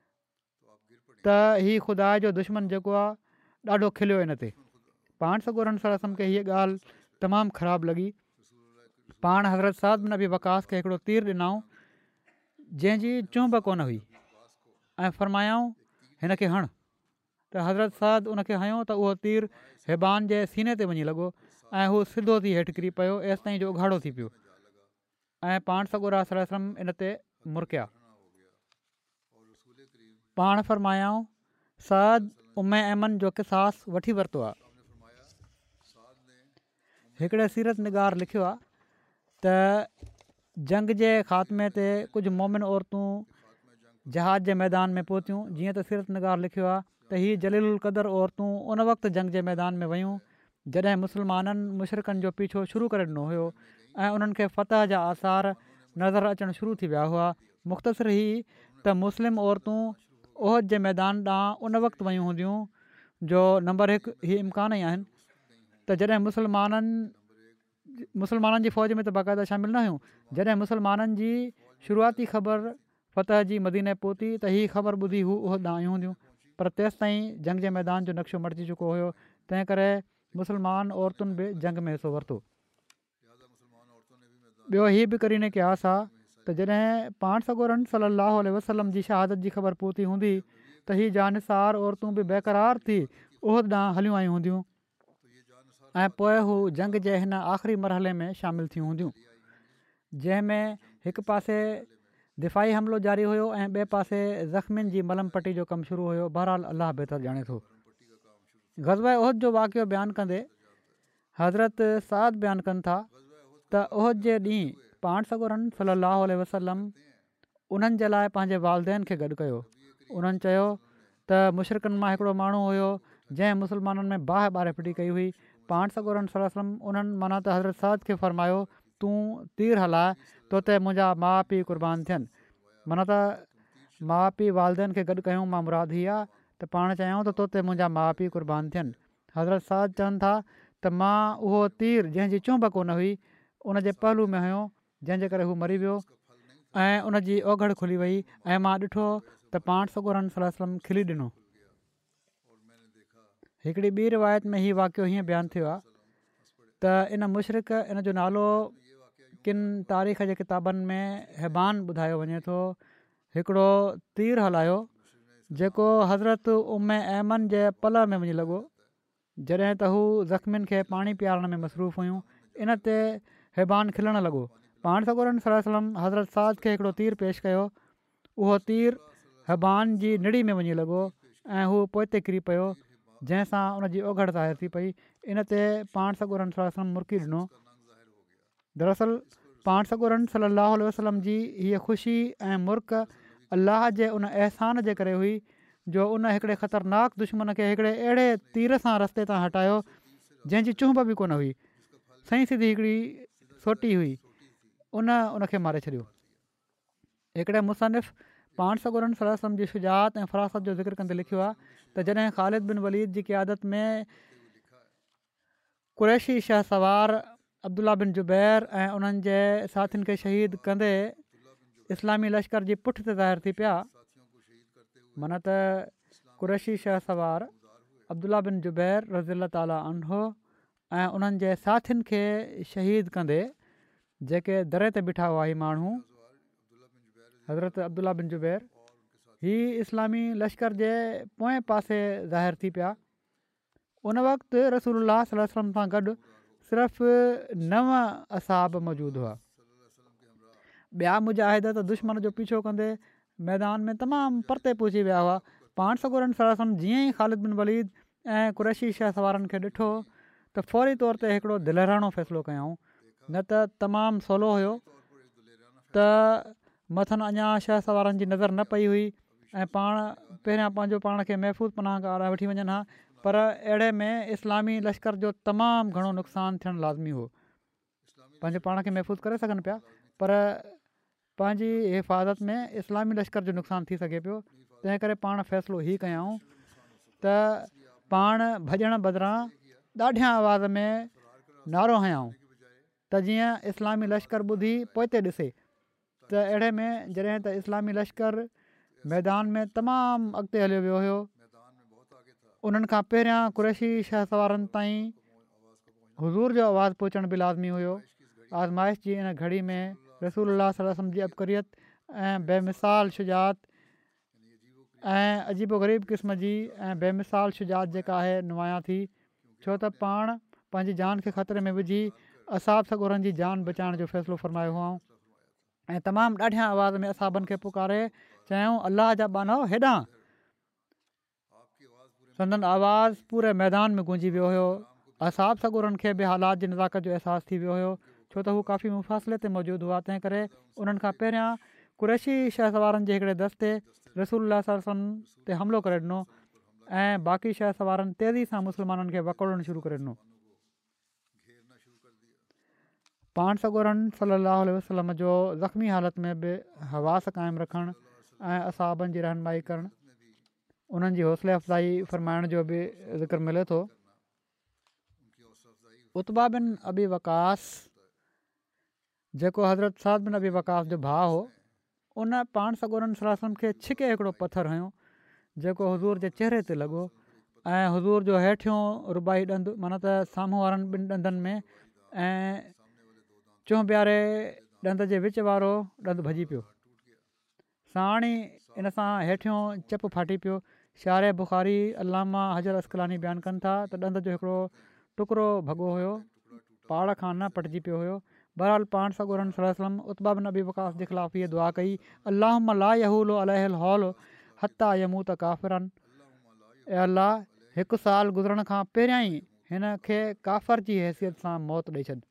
त हीअ ख़ुदा जो दुश्मन जेको आहे ॾाढो खिलियो इन ते। पाण सॻोरनि सलम खे हीअ ॻाल्हि तमामु ख़राबु लॻी। पाण हज़रत साद बिन अबी वकास खे हिकिड़ो तीर ॾिनऊं जंहिंजी चुंब कोन हुई ऐं फ़रमायाऊं हिन खे हण त हज़रत साद उनखे हयो त उहो तीर हिबान जे सीने ते वञी लॻो ऐं हू सिधो थी हेठि किरी पियो, एसि ताईं जो उघाड़ो थी पियो ऐं पाण सॻोरा सलम इन ते मुरकिया। पाण फ़रमायाऊं साद उमे ऐमन जो किसास वठी वरितो आहे। हिकिड़े सीरत निगार लिखियो आहे त जंग जे ख़ात्मे ते कुझु मोमिन औरतूं जहाज जे मैदान में पहुतियूं। जीअं त सीरत निगार लिखियो आहे त हीअ जलील क़दर औरतूं उन वक़्तु जंग जे मैदान में वयूं जॾहिं मुस्लमाननि मुशरिकनि जो पीछो शुरू करे ॾिनो हुयो ऐं उन्हनि खे फ़तह जा आसार नज़र अचणु शुरू थी विया हुआ। मुख़्तसिर ही त मुस्लिम औरतूं उहद जे मैदान ॾांहुं उन वक़्तु वयूं हूंदियूं जो नंबर हिकु हीअ इम्कान ई आहिनि त जॾहिं मुस्लमाननि मुस्लमाननि जी फ़ौज में त बाक़ाइदा शामिलु न हुयूं। जॾहिं मुस्लमाननि जी शुरूआती ख़बर फ़तह जी मदीने पहुती त हीअ ख़बर ॿुधी हू उहद ॾांहुं आयूं हूंदियूं, पर तेसि ताईं जंग जे मैदान जो नक्शो मटिजी चुको हुयो। तंहिं करे मुस्लमान औरतुनि बि जंग में हिसो वरितो। ॿियो हीअ बि करीने क़यास आहे त जॾहिं पाण सॻोरन सलाहु वसलम जी शहादत जी ख़बर पहुती हूंदी त हीअ जानिसार औरतूं बि बेक़रार थी उहद ॾांहुं हलियूं आयूं हूंदियूं ऐं पोइ हू जंग जे हिन आख़िरी मरहले में शामिलु थियूं हूंदियूं जंहिंमें हिकु पासे दिफ़ाई हमिलो जारी हुयो ऐं ॿिए पासे ज़ख़्मियुनि जी मलम पटी जो कमु शुरू हुयो। बहरहाल अलाह बहितर ॼाणे थो। ग़ज़वा उहद जो वाक़ियो बयानु कंदे हज़रत साद बयानु कनि था त उहद जे ॾींहुं पाण सॻोरन सलाहु वसलम उन्हनि जे लाइ पंहिंजे वालदेन खे गॾु कयो। उन्हनि चयो त मुशरिकनि मां हिकिड़ो माण्हू हुयो जंहिं मुस्लमाननि में बाहि ॿारे फिटी कई हुई। पाण सॻोरन सलम उन्हनि माना त हज़रत साद खे फ़रमायो तूं तीर हलाए तो ते मुंहिंजा माउ पीउ क़ुर्बान थियनि। माना त माउ पीउ वालदेन खे गॾु कयूं मां मुराद हीअ आहे त पाण चयूं त तो ते मुंहिंजा माउ पीउ क़ुर्बान थियनि। हज़रत साद चवनि था त मां उहो तीर जंहिंजी चुंभ कोन हुई उन जे पहलू में हुयो जंहिंजे करे हू मरी वियो ऐं उनजी ओघड़ खुली वई ऐं मां ॾिठो त पाण सॻोरन सलम खिली ॾिनो। हिकिड़ी ॿी रिवायत में हीअ वाक़ियो हीअं बयानु थियो आहे त इन मुशरिक इन जो नालो किन तारीख़ जे किताबनि में हैबान ॿुधायो वञे थो। हिकिड़ो तीर हलायो जेको हज़रत उमे ऐमन जे पल में वञी लॻो जॾहिं त हू ज़ख़्मियुनि खे पाणी पीआरण में मसरूफ़ हुयूं। इन ते हैबान खिलणु लॻो। पाण सॻोरन सलम हज़रत साद खे हिकिड़ो तीर पेश कयो। उहो तीर हैबान जी निड़ी में वञी लॻो ऐं हू पोइते किरी पियो जंहिंसां उनजी ओघड़ ज़ाहिर थी पई। इन ते पाण सॻोरन सलम मुरकी ॾिनो। दरअसल पाण सॻोरन सलाहु वसलम जी हीअ ख़ुशी ऐं मुर्क अलाह जे उन अहसान जे करे हुई जो उन हिकिड़े ख़तरनाक दुश्मन खे हिकिड़े अहिड़े तीर सां रस्ते तां हटायो जंहिंजी चुंभ बि कोन हुई। सही सिधी हिकिड़ी सोटी हुई उन उनखे मारे छॾियो। हिकिड़े मुसनिफ़ पाण सॻोरन सलम जी शुजात ऐं फ़रासत जो ज़िक्र कंदे लिखियो आहे त जॾहिं ख़ालिद बिन वलीद जी क़यादत में कुरैशी शह सवार अब्दुल्ला बिन जुबैर ऐं उन्हनि जे साथियुनि खे शहीद कंदे इस्लामी लश्कर जी पुठि ते ज़ाहिर थी पिया। माना त कुरैशी शह सवार अब्दुल्ला बिन जुबैर रज़ी ताला अन्हो ऐं उन्हनि जे साथियुनि खे शहीद कंदे जेके दरे ते बीठा हुआ ही माण्हू हज़रत अब्दुल्ला बिन जुबैर ही इस्लामी लश्कर जे पोएं पासे ज़ाहिर थी पिया। उन वक़्तु रसूलुल्लाह सल्लल्लाहु अलैहि वसल्लम सां गॾु सिर्फ़ु नव असाब मौजूदु हुआ। ॿिया मुजाहिद त दुश्मन जो पीछो कंदे मैदान में तमामु परते पहुची विया हुआ। पाण सॻोरन सल्लल्लाहु अलैहि वसल्लम जीअं ई ख़ालिद बिन वलीद ऐं कुरैशी शह सवारनि खे ॾिठो त फौरी तौर ते हिकिड़ो दिलहराइणो फ़ैसिलो कयऊं। न त तमामु सवलो हुयो त मथनि अञा शह सवारनि जी नज़र न पई हुई ऐं पाण पहिरियां पंहिंजो पाण खे महफ़ूज़ पनाह खां वठी वञनि हा, पर अहिड़े में इस्लामी लश्कर जो तमामु घणो नुक़सानु थियणु लाज़मी हो। पंहिंजे पाण खे महफ़ूज़ करे सघनि पिया पर पंहिंजी हिफ़ाज़त में इस्लामी लश्कर जो नुक़सानु थी सघे पियो। तंहिं करे पाण फ़ैसिलो हीउ कयऊं त पाण भॼण बदिरां ॾाढियां आवाज़ में नारो हयऊं त जीअं इस्लामी लश्कर ॿुधी पोइते ॾिसे। त अहिड़े में जॾहिं त इस्लामी लश्कर मैदान में तमामु अॻिते हलियो वियो हुयो उन्हनि खां पहिरियां कुरैशी शह सवारनि ताईं हुज़ूर जो आवाज़ु पहुचण बि लाज़मी हुयो। आज़माइश जी इन घड़ी में रसूलुल्लाह सल्लल्लाहु अलैहि वसल्लम जी अबकरियत ऐं बेमिसाल शुजात ऐं अजीबो ग़रीब क़िस्म जी ऐं बेमिसाल शुजात जेका आहे नुमायां थी छो त पाण पंहिंजी जान खे ख़तरे में विझी असाब सॻोरनि जी जान बचाइण जो फ़ैसिलो फ़रमायो हुआ। ऐं तमामु ॾाढिया आवाज़ में असाबनि खे पुकारे चयऊं अलाह जा बानो हेॾां। संदन आवाज़ पूरे मैदान में गूंजी वियो हुयो। असाब सगुरनि खे बि हालात जी नज़ाकत जो अहसासु थी वियो हुयो, छो त हू काफ़ी मुफ़ासिले ते मौजूदु हुआ। तंहिं करे उन्हनि खां पहिरियां कुरैशी शह सवारनि जे हिकिड़े दस्ते रसूल सल्लल्लाहु ते हमिलो करे ॾिनो ऐं बाक़ी शह सवारनि तेज़ी सां मुस्लमाननि खे वकोड़णु शुरू करे ॾिनो। पाण सगोरनि सलाहु वसलम जो ज़ख़्मी हालत में बि हवास क़ाइमु रखणु ऐं असाबनि जी रहनुमाई करणु, उन्हनि जी हौसले अफ़ज़ाई फ़रमाइण जो बि ज़िक्र मिले थो। उतबा बिन अबी वकास जेको हज़रत साद बिन अबी वकास जो भाउ हो, उन पाण सगोरनि सलाहु खे छिके हिकिड़ो पथर हयो जेको हज़ूर जे चहिरे ते लॻो ऐं हज़ूर जो हेठियों रुबाई ॾंदु माना त साम्हूं वारनि ॿिनि ॾंदनि में ऐं चों ॿियारे ॾंद जे विच वारो ॾंदु भॼी पियो। साण ई इन सां हेठियों चप फाटी पियो। शारे बुख़ारी अलामा हजर अस्कलानी बयानु कनि था त ॾंद जो हिकिड़ो टुकड़ो भॻो हुयो, पाड़ खां न पटिजी पियो हुयो। बहरहाल पाण सगोरन सलम उतबा बिन अबी वकास जे ख़िलाफ़ु इहा दुआ कई, अल्लाहुम्मा ला यहूलो अलैहिल हौल हत्ता यमूत काफ़िरन। ऐं अलाह हिकु साल गुज़रण खां पहिरियां ई हिन खे काफ़र जी हैसियत सां मौत ॾेई छॾ।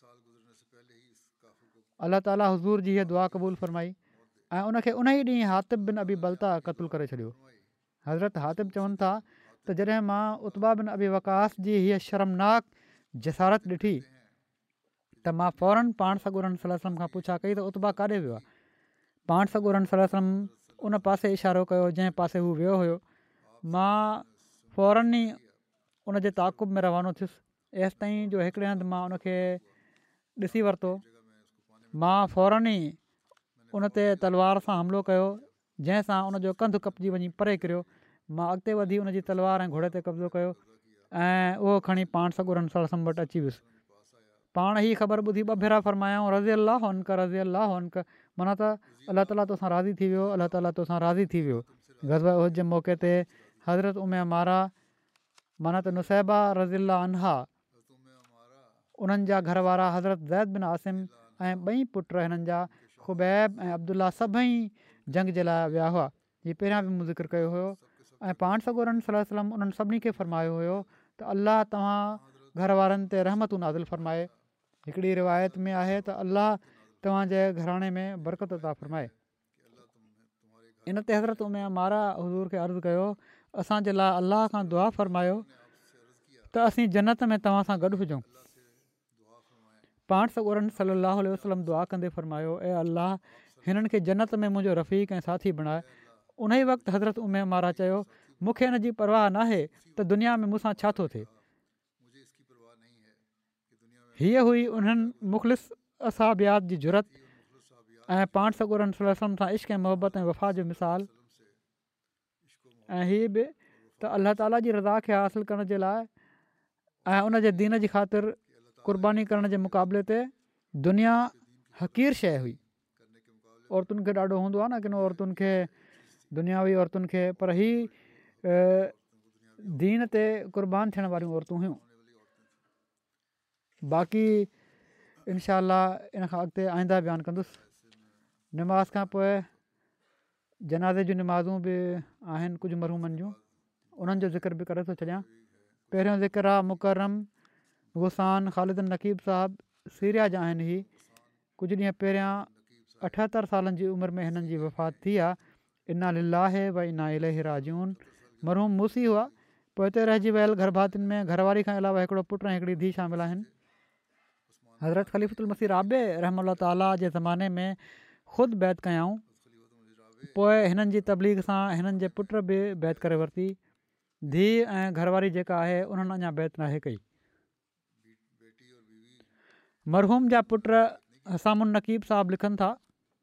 अलाह ताला हज़ूर जी हीअ दुआ क़बूल फ़रमाई ऐं उनखे उन ई ॾींहुं हातिब बिन अबी बलता क़तलु करे छॾियो। हज़रत हातिब चवनि था त जॾहिं मां उतबा बिन अबी वकास जी हीअ शर्मनाक जसारत ॾिठी त मां फ़ौरन पाण सगोरन सलम खां पुछा कई त उतबा काॾे वियो आहे। पाण सगोरन सलम उन पासे इशारो कयो जंहिं पासे हू वियो हुयो। मां फ़ौरन ई उन जे ताक़ुब में रवानो थियुसि एसि ताईं जो हिकिड़े हंधि मां उनखे ॾिसी वरितो। मां फ़ौरन ई उन ते तलवार सां हमिलो कयो जंहिंसां उनजो कंधु कपिजी वञी परे किरियो। मां अॻिते वधी उनजी तलवार ऐं घोड़े ते कब्ज़ो कयो ऐं उहो खणी पाण सगोरन सलम वटि अची वियुसि। पाण ई ख़बर ॿुधी ॿ भेरा फ़रमायाऊं रज़ी अलाह हुनक रज़ी अलाह हुनक, माना त अलाह ताला तोसां राज़ी थी वियो, अलाह ताला तोसां राज़ी थी वियो। ग़ज़वा उहद जे मौक़े ते हज़रत उमे अमारा माना त नुसैबा रज़ी अलाह अनहा, उन्हनि जा घर वारा हज़रत ज़ैद बिन आसिम ऐं ॿई पुट हिननि जा ख़ुबैब ऐं अब्दुल्ला सभई जंग जे लाइ विया हुआ। हीअ पहिरियां बि मूं ज़िक्र कयो हुयो। ऐं पाण सगोरन सलम उन्हनि सभिनी खे फ़रमायो हुयो त अलाह तव्हां घर वारनि ते रहमतूं नाज़िल फ़रमाए। हिकिड़ी रिवायत में आहे त अलाह तव्हांजे घराणे में बरकत अता फ़रमाए। इन ते हज़रत उमे अमारा हज़ूर खे अर्ज़ु कयो, असांजे लाइ अलाह खां दुआ फ़रमायो त असीं जन्नत में तव्हां सां गॾु हुजूं। पाण सगोरन सलाहु वसलम दुआ कंदे फ़रमायो, ऐं अलाह हिननि खे जन्नत में मुंहिंजो रफ़ीक ऐं साथी बणाए। उन ई वक़्तु हज़रत उमे अमारा चयो, मूंखे हिन जी परवाह नाहे त दुनिया में मूंसां छा थो थिए। हीअ हुई उन्हनि मुख़लिस असहाबियात जी जुरत ऐं पाण सगोरन सलम सां इश्क ऐं मोहबत ऐं वफ़ा जो मिसाल। ऐं हीअ बि त अलाह ताला जी रज़ा खे हासिलु करण जे लाइ ऐं उनजे दीन जी ख़ातिर क़ुर्बानी करण जे मुक़ाबले ते दुनिया हक़ीर शइ हुई। औरतुनि खे ॾाढो हूंदो आहे न की न औरतुनि खे दुनियावी औरतुनि खे, पर हीअ दीन ते क़ुर्बान थियण वारियूं औरतूं हुयूं। बाक़ी इनशा इन खां अॻिते आईंदा बयानु कंदुसि। निमाज़ खां पोइ जनाज़े जूं निमाज़ूं बि आहिनि कुझु मरहूमनि जूं, उन्हनि जो ज़िक्र बि करे थो छॾियां। पहिरियों ज़िक्र आहे मुकरम गुसान ख़ालिदन नक़ीब साहिबु, सीरिया जा आहिनि। ही कुझु ॾींहं पहिरियां अठहतरि सालनि जी उमिरि में हिननि जी वफ़ात थी आहे। इना लिलाहे व इना इलैहि राजिऊन। मरहूम मूसी हुआ, पोइ हिते रहिजी वियल घर भातियुनि में घरवारी खां अलावा हिकिड़ो पुटु ऐं हिकिड़ी धीउ शामिल आहिनि। हज़रत ख़लीफ़ुल मसीह राबे रहमल ताला जे ज़माने में ख़ुदि बैत कयाऊं, पोइ हिननि जी तबलीग सां हिननि जे पुट बि बैत करे वरिती। धीउ ऐं घरवारी जेका आहे उन्हनि अञा बैत नाहे कई। मरहूम जा पुट हसामुन नक़ीब साहिबु लिखनि था,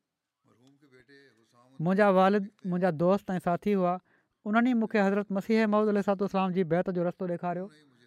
मुंहिंजा वालिद मुंहिंजा दोस्त ऐं साथी हुआ। उन्हनि ई मूंखे हज़रत मसीह मौद अलैहिस्सलाम जी बैत जो रस्तो ॾेखारियो।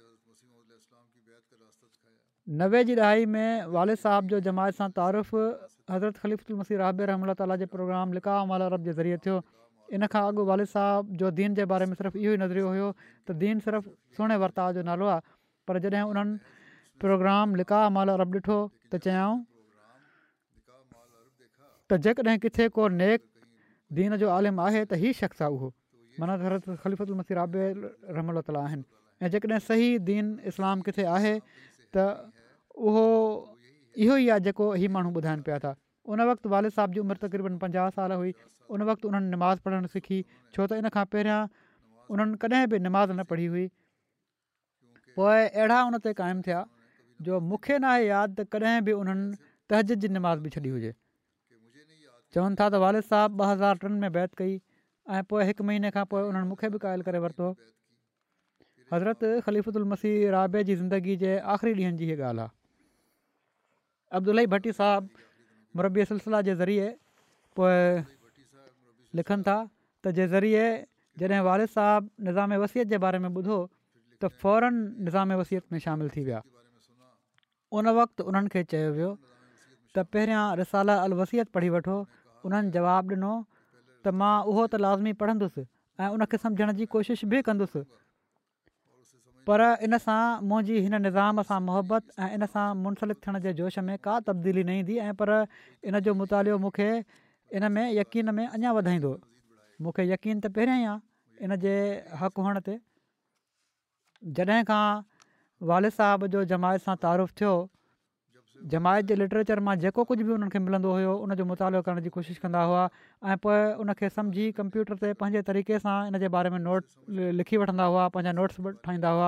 नवे जी ॾहाई में वालिद साहिब जो जमायत सां तारुफ़ हज़रत ख़लीफ़ुल मसीह राबे रहमल ताला जे प्रोग्राम लिका माल अरब जे ज़रिए थियो। इन खां अॻु वालिद साहिब जो दीन जे बारे में सिर्फ़ु इहो ई नज़रियो हुयो त दीन सिर्फ़ु सुहिणे वर्ताव जो नालो आहे। पर जॾहिं उन्हनि प्रोग्राम लिका माल अरब ॾिठो त चयाऊं त जेकॾहिं किथे को नेक दीन जो आलिम आहे त हीउ शख़्स आहे उहो माना हज़रत ख़लीफ़तुल मसीह राबे रहमतुल्लाह ताला आहिनि। ऐं जेकॾहिं सही दीन इस्लाम किथे आहे त उहो इहो ई आहे जेको हीअ माण्हू ॿुधाइनि पिया था। उन वक़्तु वालिद साहिब जी उमिरि तक़रीबन पंजाह साल हुई। उन वक़्तु उन्हनि निमाज़ पढ़णु सिखी, छो त इन खां पहिरियां उन्हनि कॾहिं बि निमाज़ न पढ़ी हुई। पोइ अहिड़ा उन ते क़ाइमु थिया जो मूंखे न आहे यादि त कॾहिं बि उन्हनि तहजिद जी निमाज़ बि छॾी हुजे। चवनि था त वालिद साहिबु ॿ हज़ार टिनि में बैत कई ऐं पोइ हिकु महीने खां पोइ उन्हनि मूंखे बि क़ाइल करे वरितो। हज़रत ख़लीफ़तुल मसीह राबे जी ज़िंदगी जे आख़िरी ॾींहंनि जी हीअ ॻाल्हि आहे। अब्दुल्ला भट्टी साहिबु मुरबी सिलसिला जे ज़रिए पोइ लिखनि था त जे ज़रिए जॾहिं वालिद साहिबु निज़ाम वसियत जे बारे में ॿुधो त फ़ौरन निज़ाम वसियत में शामिलु थी विया। उन वक़्तु उन्हनि खे चयो वियो त पहिरियां रिसाला अल वसियत पढ़ी वठो। उन्हनि जवाबु ॾिनो त मां उहो त लाज़मी पढ़ंदुसि ऐं उनखे सम्झण जी कोशिशि बि कंदुसि, पर इन सां मुंहिंजी हिन निज़ाम सां मुहबत ऐं इन सां मुनसलिक थियण जे जोश में का तब्दीली न ईंदी ऐं पर इन जो मुतालियो मूंखे इन में यकीन में अञा वधाईंदो। मूंखे यकीन त पहिरियां ई आहे इन जे हक़ हुअण ते। जॾहिं खां वालिद साहिब जो जमायत सां तारुफ़ थियो, जमायत जे लिटरेचर मां जेको कुझु बि उन्हनि खे मिलंदो हुयो उनजो मुतालो करण जी कोशिशि कंदा हुआ ऐं पोइ उनखे सम्झी कंप्यूटर ते पंहिंजे तरीक़े सां इन जे बारे में नोट लिखी वठंदा हुआ, पंहिंजा नोट्स बि ठाहींदा हुआ।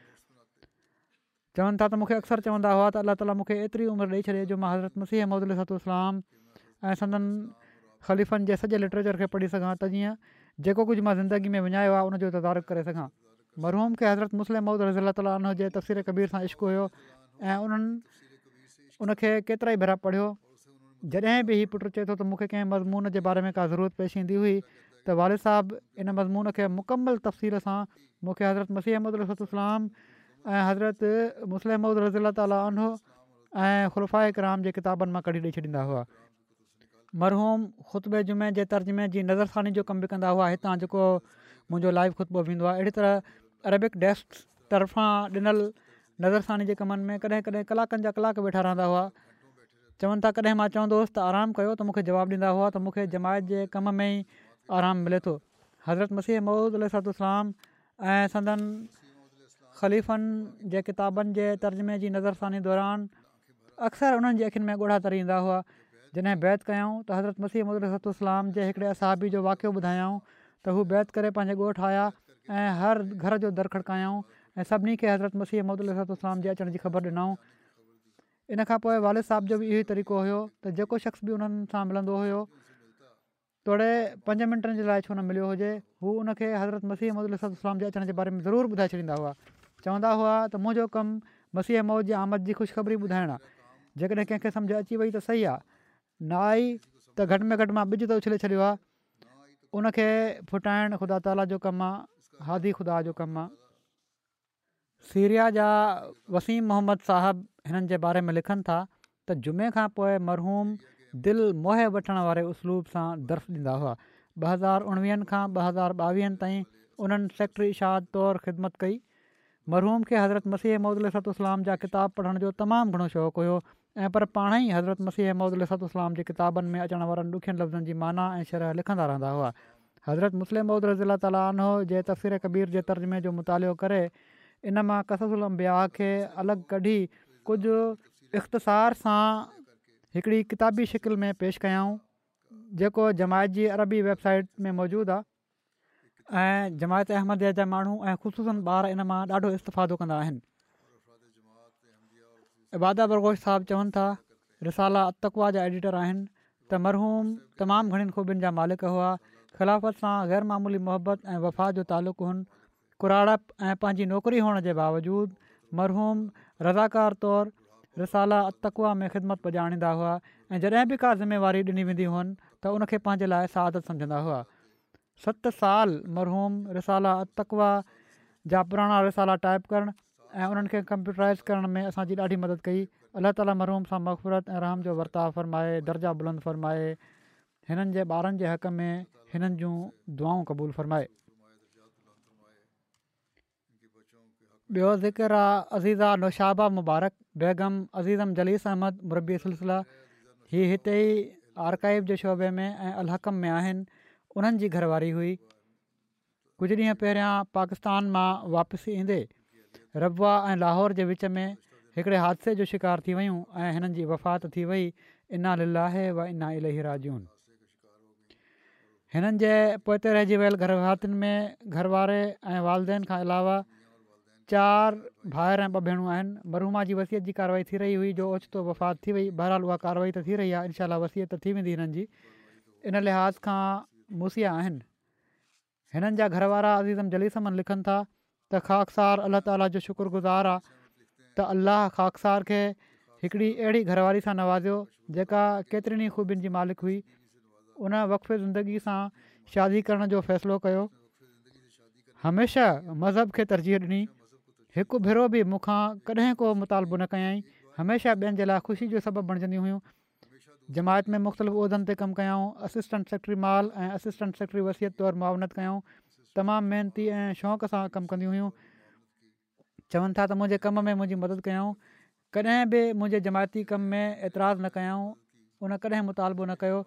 चवनि था त मूंखे अक्सर चवंदा हुआ त अलाह ताला मूंखे एतिरी उमिरि ॾेई छॾे जो मां हज़रत मसीह मौद अलैहिस्सलाम ऐं संदन ख़लीफ़नि जे सॼे लिटरेचर खे पढ़ी सघां त जीअं जेको कुझु मां ज़िंदगी में विञायो आहे उनजो तदारुक करे सघां। मरहूम खे हज़रत मुस्लिम मौद रज़ी ताला अनो जे तफ़सीर कबीर सां इश्क़ हुयो ऐं उन्हनि उनखे केतिरा ई भेरा पढ़ियो। जॾहिं बि हीउ पुटु चए थो त मूंखे कंहिं मज़मून जे बारे में का ज़रूरत पेश ईंदी हुई त वालिद साहिबु इन मज़मून खे मुकमल तफ़सील सां मूंखे हज़रत मसीह मौद अलैहिस्सलाम ऐं हज़रत मुस्लिम मौद रज़ी ताला अनो ऐं ख़ुलफ़ाए किराम जे किताबनि मां कढी ॾेई छॾींदा हुआ। मरहूम ख़ुतबे जुमे जे तर्जुमे जी नज़रसानी जो कमु बि कंदा हुआ। हितां जेको मुंहिंजो लाइव ख़ुतबो वेंदो आहे, अहिड़ी तरह अरेबिक डेस्क तरफ़ां ॾिनल नज़रसानी जे कमनि में कॾहिं कॾहिं कलाकनि जा कलाक वेठा रहंदा हुआ। चवनि था कॾहिं मां चवंदो हुउसि त आरामु कयो त मूंखे जवाबु ॾींदा हुआ त मूंखे जमायत जे कम में ई आरामु मिले थो। हज़रत मसीह मौद अलैहिस्सलाम ऐं संदन ख़लीफ़नि जे किताबनि जे तर्जुमे जी नज़रसानी दौरान अक्सर उन्हनि जी अखियुनि में ॻोढ़ा तरी ईंदा हुआ। जॾहिं बैत कयऊं त हज़रत मसीह मौद अलैहिस्सलाम जे हिकिड़े असहाबी जो वाक़ियो ॿुधायऊं त हू बैत करे पंहिंजे ॻोठु आया ऐं हर घर जो दर खड़कायऊं ऐं सभिनी खे हज़रत मसीह मौद अलैहिस्सलाम जे अचण जी ख़बर ॾिनऊं। इन खां पोइ वालिद साहिब जो बि इहो ई तरीक़ो हुयो त जेको शख़्स बि उन्हनि सां मिलंदो हुयो तोड़े पंज मिंटनि जे लाइ छो न मिलियो हुजे, हू उनखे हज़रत मसीह मौद अलैहिस्सलाम जे अचण जे बारे में ज़रूरु ॿुधाए छॾींदा हुआ। चवंदा हुआ त मुंहिंजो कमु मसीह मौद जी आमद जी ख़ुशख़बरी ॿुधाइणु आहे। जेकॾहिं कंहिंखे सम्झ अची वई त सही आहे, न आई त घटि में घटि मां ॿिज त उछले छॾियो आहे। उनखे फुटाइणु ख़ुदा ताला जो कमु आहे, हादी ख़ुदा जो कमु आहे। सीरिया जा वसीम मोहम्मद साहिबु हिननि जे बारे में लिखनि था त जुमे खां पोइ मरहूम दिलि मोहे वठण वारे उसलूब सां दर्फ़ ॾींदा हुआ। ॿ हज़ार उणिवीहनि खां ॿ हज़ार ॿावीहनि ताईं उन्हनि सेक्रेटरी इशाद तौरु ख़िदमत कई। मरहूम खे हज़रत मसीह मौद अलैहिस्सलाम जा किताब पढ़ण जो तमामु घणो शौक़ु हुयो ऐं पर पाण ई हज़रत मसीह मौद अलैहिस्सलाम जे किताबनि में अचण वारनि ॾुखियनि लफ़्ज़नि जी माना ऐं शरह लिखंदा रहंदा हुआ। हज़रत मुस्लिम मौद रज़ी ताला अनो जे तफ़सीर कबीर जे तर्जुमे जो मुतालियो करे इन मां क़ससुल अंबिया खे अलॻि कढी कुझु इख़्तिसार सां हिकिड़ी किताबी शिकिल में पेश कयऊं जेको जमायत जी अरबी वेबसाइट में मौजूदु आहे ऐं जमायत अहमदिया जा माण्हू ऐं ख़ुसूसन ॿार इन मां ॾाढो इस्तिफ़ादो कंदा आहिनि। इबादा बरगोश साहिबु चवनि था रिसाला अतक़वा जा एडिटर आहिनि त मरहूम तमामु घणियुनि ख़ूबियुनि जा मालिक हुआ। ख़िलाफ़त सां ग़ैर मामूली मुहबत ऐं वफ़ा जो तालुक़ु हुन। कुराड़प ऐं पंहिंजी नौकिरी हुअण जे बावजूदु मरहूम रज़ाकार तौरु रिसाला अतक़वा में ख़िदमत पजाणींदा हुआ ऐं जॾहिं बि का ज़िमेवारी ॾिनी वेंदी हुअनि त उनखे पंहिंजे लाइ सआदत सम्झंदा हुआ। सत साल मरहूम रिसाला अतक़वा जा पुराणा रिसाला टाइप करणु ऐं उन्हनि खे कंप्यूटराइज़ करण में असांजी ॾाढी मदद कई। अलाह ताला मरहूम सां मग़फ़िरत ऐं रहम जो वर्ताव फ़रमाए, दर्जा बुलंद फ़रमाए, हिननि जे ॿारनि जे हक़ में हिननि जूं दुआऊं क़बूलु फ़रमाए। ॿियो ज़िक्र आहे अज़ीज़ा नौशाबा मुबारक बेगम अज़ीज़म जलीस अहमद मुरबी सिलसिला। हीअ हिते ई आर्काइव जे शोबे में ऐं अलहकम में आहिनि, उन्हनि जी घरवारी हुई। कुझु ॾींहं पहिरियां पाकिस्तान मां वापसी ईंदे रबवा ऐं लाहौर जे विच में हिकिड़े हादसे जो शिकार थी वियूं ऐं हिननि जी वफ़ात थी वई। इना लिल्लाहि व इना इलैहि राजिऊन। हिननि जे पोइते रहिजी वियल घर भातियुनि में घरवारे ऐं वालदेन खां अलावा चारि भाउर ऐं ॿ भेणूं आहिनि। मरहूमा जी वसियत जी कारवाई थी रही हुई जो ओचितो वफ़ात थी वई। बहरहाल उहा कारवाई त थी रही आहे, इनशा वसियत थी वेंदी हिननि जी। इन लिहाज़ खां मूसिया आहिनि। हिननि जा घरवारा अज़ीज़म जलीसमन लिखनि था त ख़ाकसार अलाह ताला जो शुक्रगुज़ार आहे त अलाह ख़ाकसार खे हिकिड़ी अहिड़ी घरवारी सां नवाज़ियो जेका केतिरनि ई ख़ूबियुनि जी मालिक हुई। उन वक़फ़े ज़िंदगी सां शादी करण जो फ़ैसिलो कयो। हमेशह मज़हब खे तरजीह ॾिनी। हिकु भेरो बि मूंखां कॾहिं को मुतालबो न कयईं। हमेशह ॿियनि जे लाइ ख़ुशी जो सबबु बणिजंदियूं हुयूं। जमायत में मुख़्तलिफ़ उहिदनि ते कमु कयाऊं। असिस्टेंट सेक्रेटरी माल ऐं असिस्टेंट सेक्रेटरी वसियत तौरु मुआवनत कयाऊं। तमामु महिनती ऐं शौक़ सां कमु कंदियूं हुयूं। चवनि था त मुंहिंजे कम में मुंहिंजी मदद कयाऊं। कॾहिं बि मुंहिंजे जमायती कम में एतिराज़ु न कयाऊं। उन कॾहिं मुतालबो न कयो।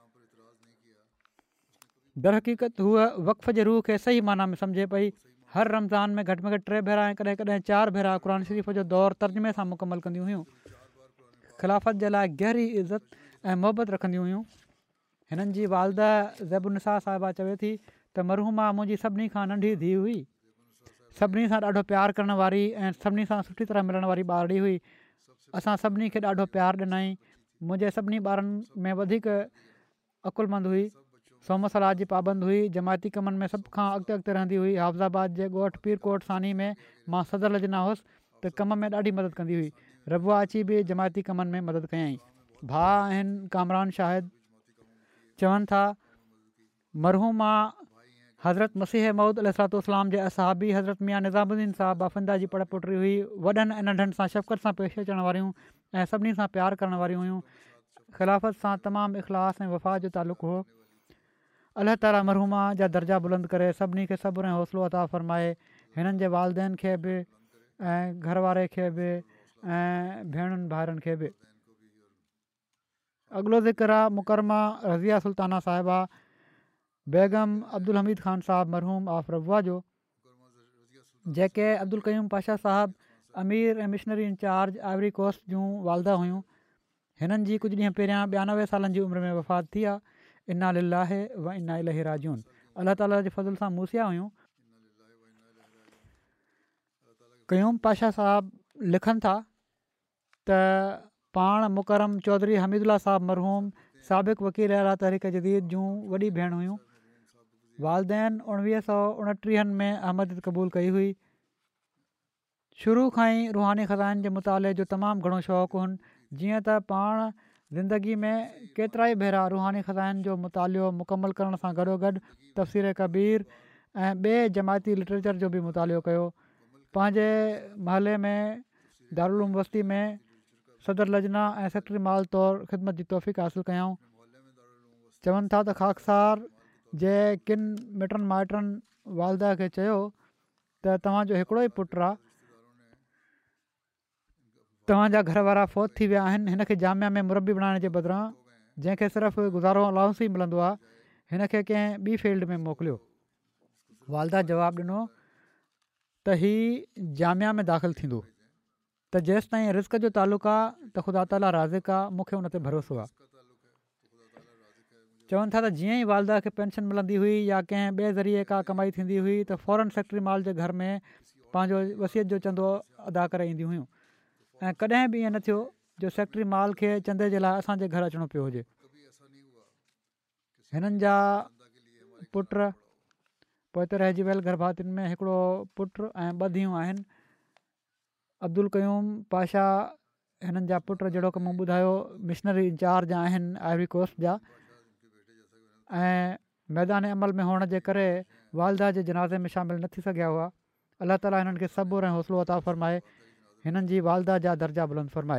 दरहक़ीक़त हूअ वक़फ़ जे रूह खे सही माना में सम्झे पई। हर रमज़ान में घटि में घटि टे भेरा ऐं कॾहिं कॾहिं चारि भेरा क़ुर शरीफ़ जो दौरु तर्जुमे सां मुकमलु कंदियूं हुयूं। ख़िलाफ़त जे लाइ गहरी इज़त ऐं मुहबत रखंदियूं हुयूं। हिननि जी वालदा ज़ैबुनिसा साहिबा चवे थी त मरहूमा मुंहिंजी सभिनी खां नंढी धीउ हुई। सभिनी सां ॾाढो प्यारु करण वारी ऐं सभिनी सां सुठी तरह मिलण वारी ॿारड़ी हुई। असां सभिनी खे ॾाढो प्यारु ॾिनई। मुंहिंजे सभिनी ॿारनि में वधीक अकुलमंद हुई। सोम सलाद जी पाबंद हुई। जमायती कमनि में सभु खां अॻिते अॻिते रहंदी हुई। हाफ़िज़ाबाद जे ॻोठु पीरकोट सानी में मां सदर लजना हुअसि त कम में ॾाढी मदद कंदी हुई। रबुआ अची बि जमायती कमनि में मदद कयईं। भाउ आहिनि कामरान शाहिद। चवनि था मरहूमा हज़रत मसीह मऊद अलैहिस्सलाम जे असहाबी हज़रत मियां निज़ामुद्दीन साहब बाफ़िंदा जी पड़ पुटरी हुई। वॾनि ऐं नंढनि सां शफ़क़त सां पेश अचण वारियूं ऐं सभिनी सां प्यारु करण वारियूं हुयूं। ख़िलाफ़त सां तमामु इख़लास ऐं वफ़ा जो तालुक़ु हो। अलाह ताला मरहूमा जा दर्जा बुलंद करे सभिनी खे सब्र ऐं हौसलो अता फ़रमाए। हिननि जे वालदेन खे बि ऐं घरवारे खे बि ऐं भेणुनि भाउरनि खे बि। अॻिलो ज़िक्र आहे मुकरमा रज़िया सुल्ताना साहिबा बेगम अब्दुल हमीद ख़ान साहिबु मरहूम ऑफ रबुआ जो, जेके अब्दुल क़यूम पाशा साहिबु अमीर ऐं मिशनरी इंचार्ज आइवरी कोस्ट जूं वालदा हुयूं। हिननि जी कुझु ॾींहं पहिरियां ॿियानवे सालनि जी उमिरि में वफ़ात थी आहे। इना लिल्लाहि व इना इलैहि राजिऊन। अलाह ताला जे फज़ल सां मूसिया हुयूं। क़यूम पाशा साहिबु लिखनि था त पाण मुकरम चौधरी हमीदुल्ला साहिबु मरहूम साबिक़ वकील आला तहरीक जदीद जूं वॾी भेण हुयूं। वालदेन उणिवीह सौ उणटीहनि में अहमद क़बूल कई हुई। शुरू खां ई रुहानी ख़ज़ाइनि जे मुताले जो तमामु घणो शौक़ु हुन। जीअं त पाण ज़िंदगी में केतिरा ई भेरा रुहानी ख़ज़ाइनि जो मुतालो मुकमलु करण सां गॾोगॾु तफ़सीर कबीर ऐं ॿिए जमायती लिटरेचर जो बि मुतालो कयो। पंहिंजे महले में दारुल वस्ती में सदर लजना ऐं सेक्रेटरी माल तौरु ख़िदमत जी तौफ़ीक़ हासिलु कयऊं। चवनि था त ख़ाकसार जे किन मिटनि माइटनि वालदा खे चयो त तव्हांजो हिकिड़ो ई पुटु आहे, तव्हांजा घर वारा फ़ौत थी विया आहिनि। हिन खे जामिया में मुरबी बणाइण जे बदिरां जंहिंखे सिर्फ़ु गुज़ारो अलाउंस ई मिलंदो आहे, हिन खे कंहिं ॿी फील्ड में मोकिलियो। वालदा जवाबु ॾिनो त हीउ जामिया में दाख़िलु थींदो त जेसि ताईं रिस्क जो तालुक़ु आहे त ख़ुदा ताला राज़िक़ आहे, मूंखे हुन ते भरोसो आहे। चवनि था त जीअं ई वालदा खे पेंशन मिलंदी हुई या कंहिं ॿिए ज़रिए का कमाई थींदी हुई त फ़ौरन सेक्रेटरी माल जे घर में पंहिंजो वसियत जो चंदो अदा करे ईंदियूं हुयूं। ऐं कॾहिं बि ईअं न थियो जो सेक्रेटरी माल खे चंदे जे लाइ असांजे घर अचिणो पियो हुजे। हिननि जा पुट पोइ रहिजी वियल गर्भातियुनि में हिकिड़ो पुटु ऐं ॿ धीअरूं आहिनि। अब्दुल क़यूम पाशा हिननि जा पुट जहिड़ो की मूं ॿुधायो मिशनरी इंचार्ज आहिनि आइवरी कोस्ट जा, ऐं मैदान अमल में हुअण जे करे वालदा जे जनाज़े में शामिलु न थी सघिया हुआ। अलाह ताला हिननि खे सब्र ऐं हौसलो अता फ़रमाए। हिननि जी वालदा जा दर्जा बुलंद फ़रमाए।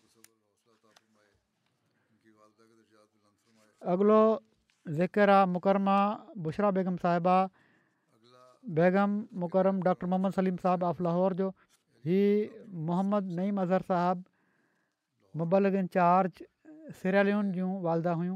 अॻिलो ज़िक्र आहे मुकरमा बुशरा बेगम साहिबा बेगम मुकरम डॉक्टर मोहम्मद सलीम साहिबु ऑफ लाहौर जो। ही मोहम्मद नईम अज़हर साहिबु मुबलिग इंचार्ज सिरालियोन जूं वालदा हुयूं।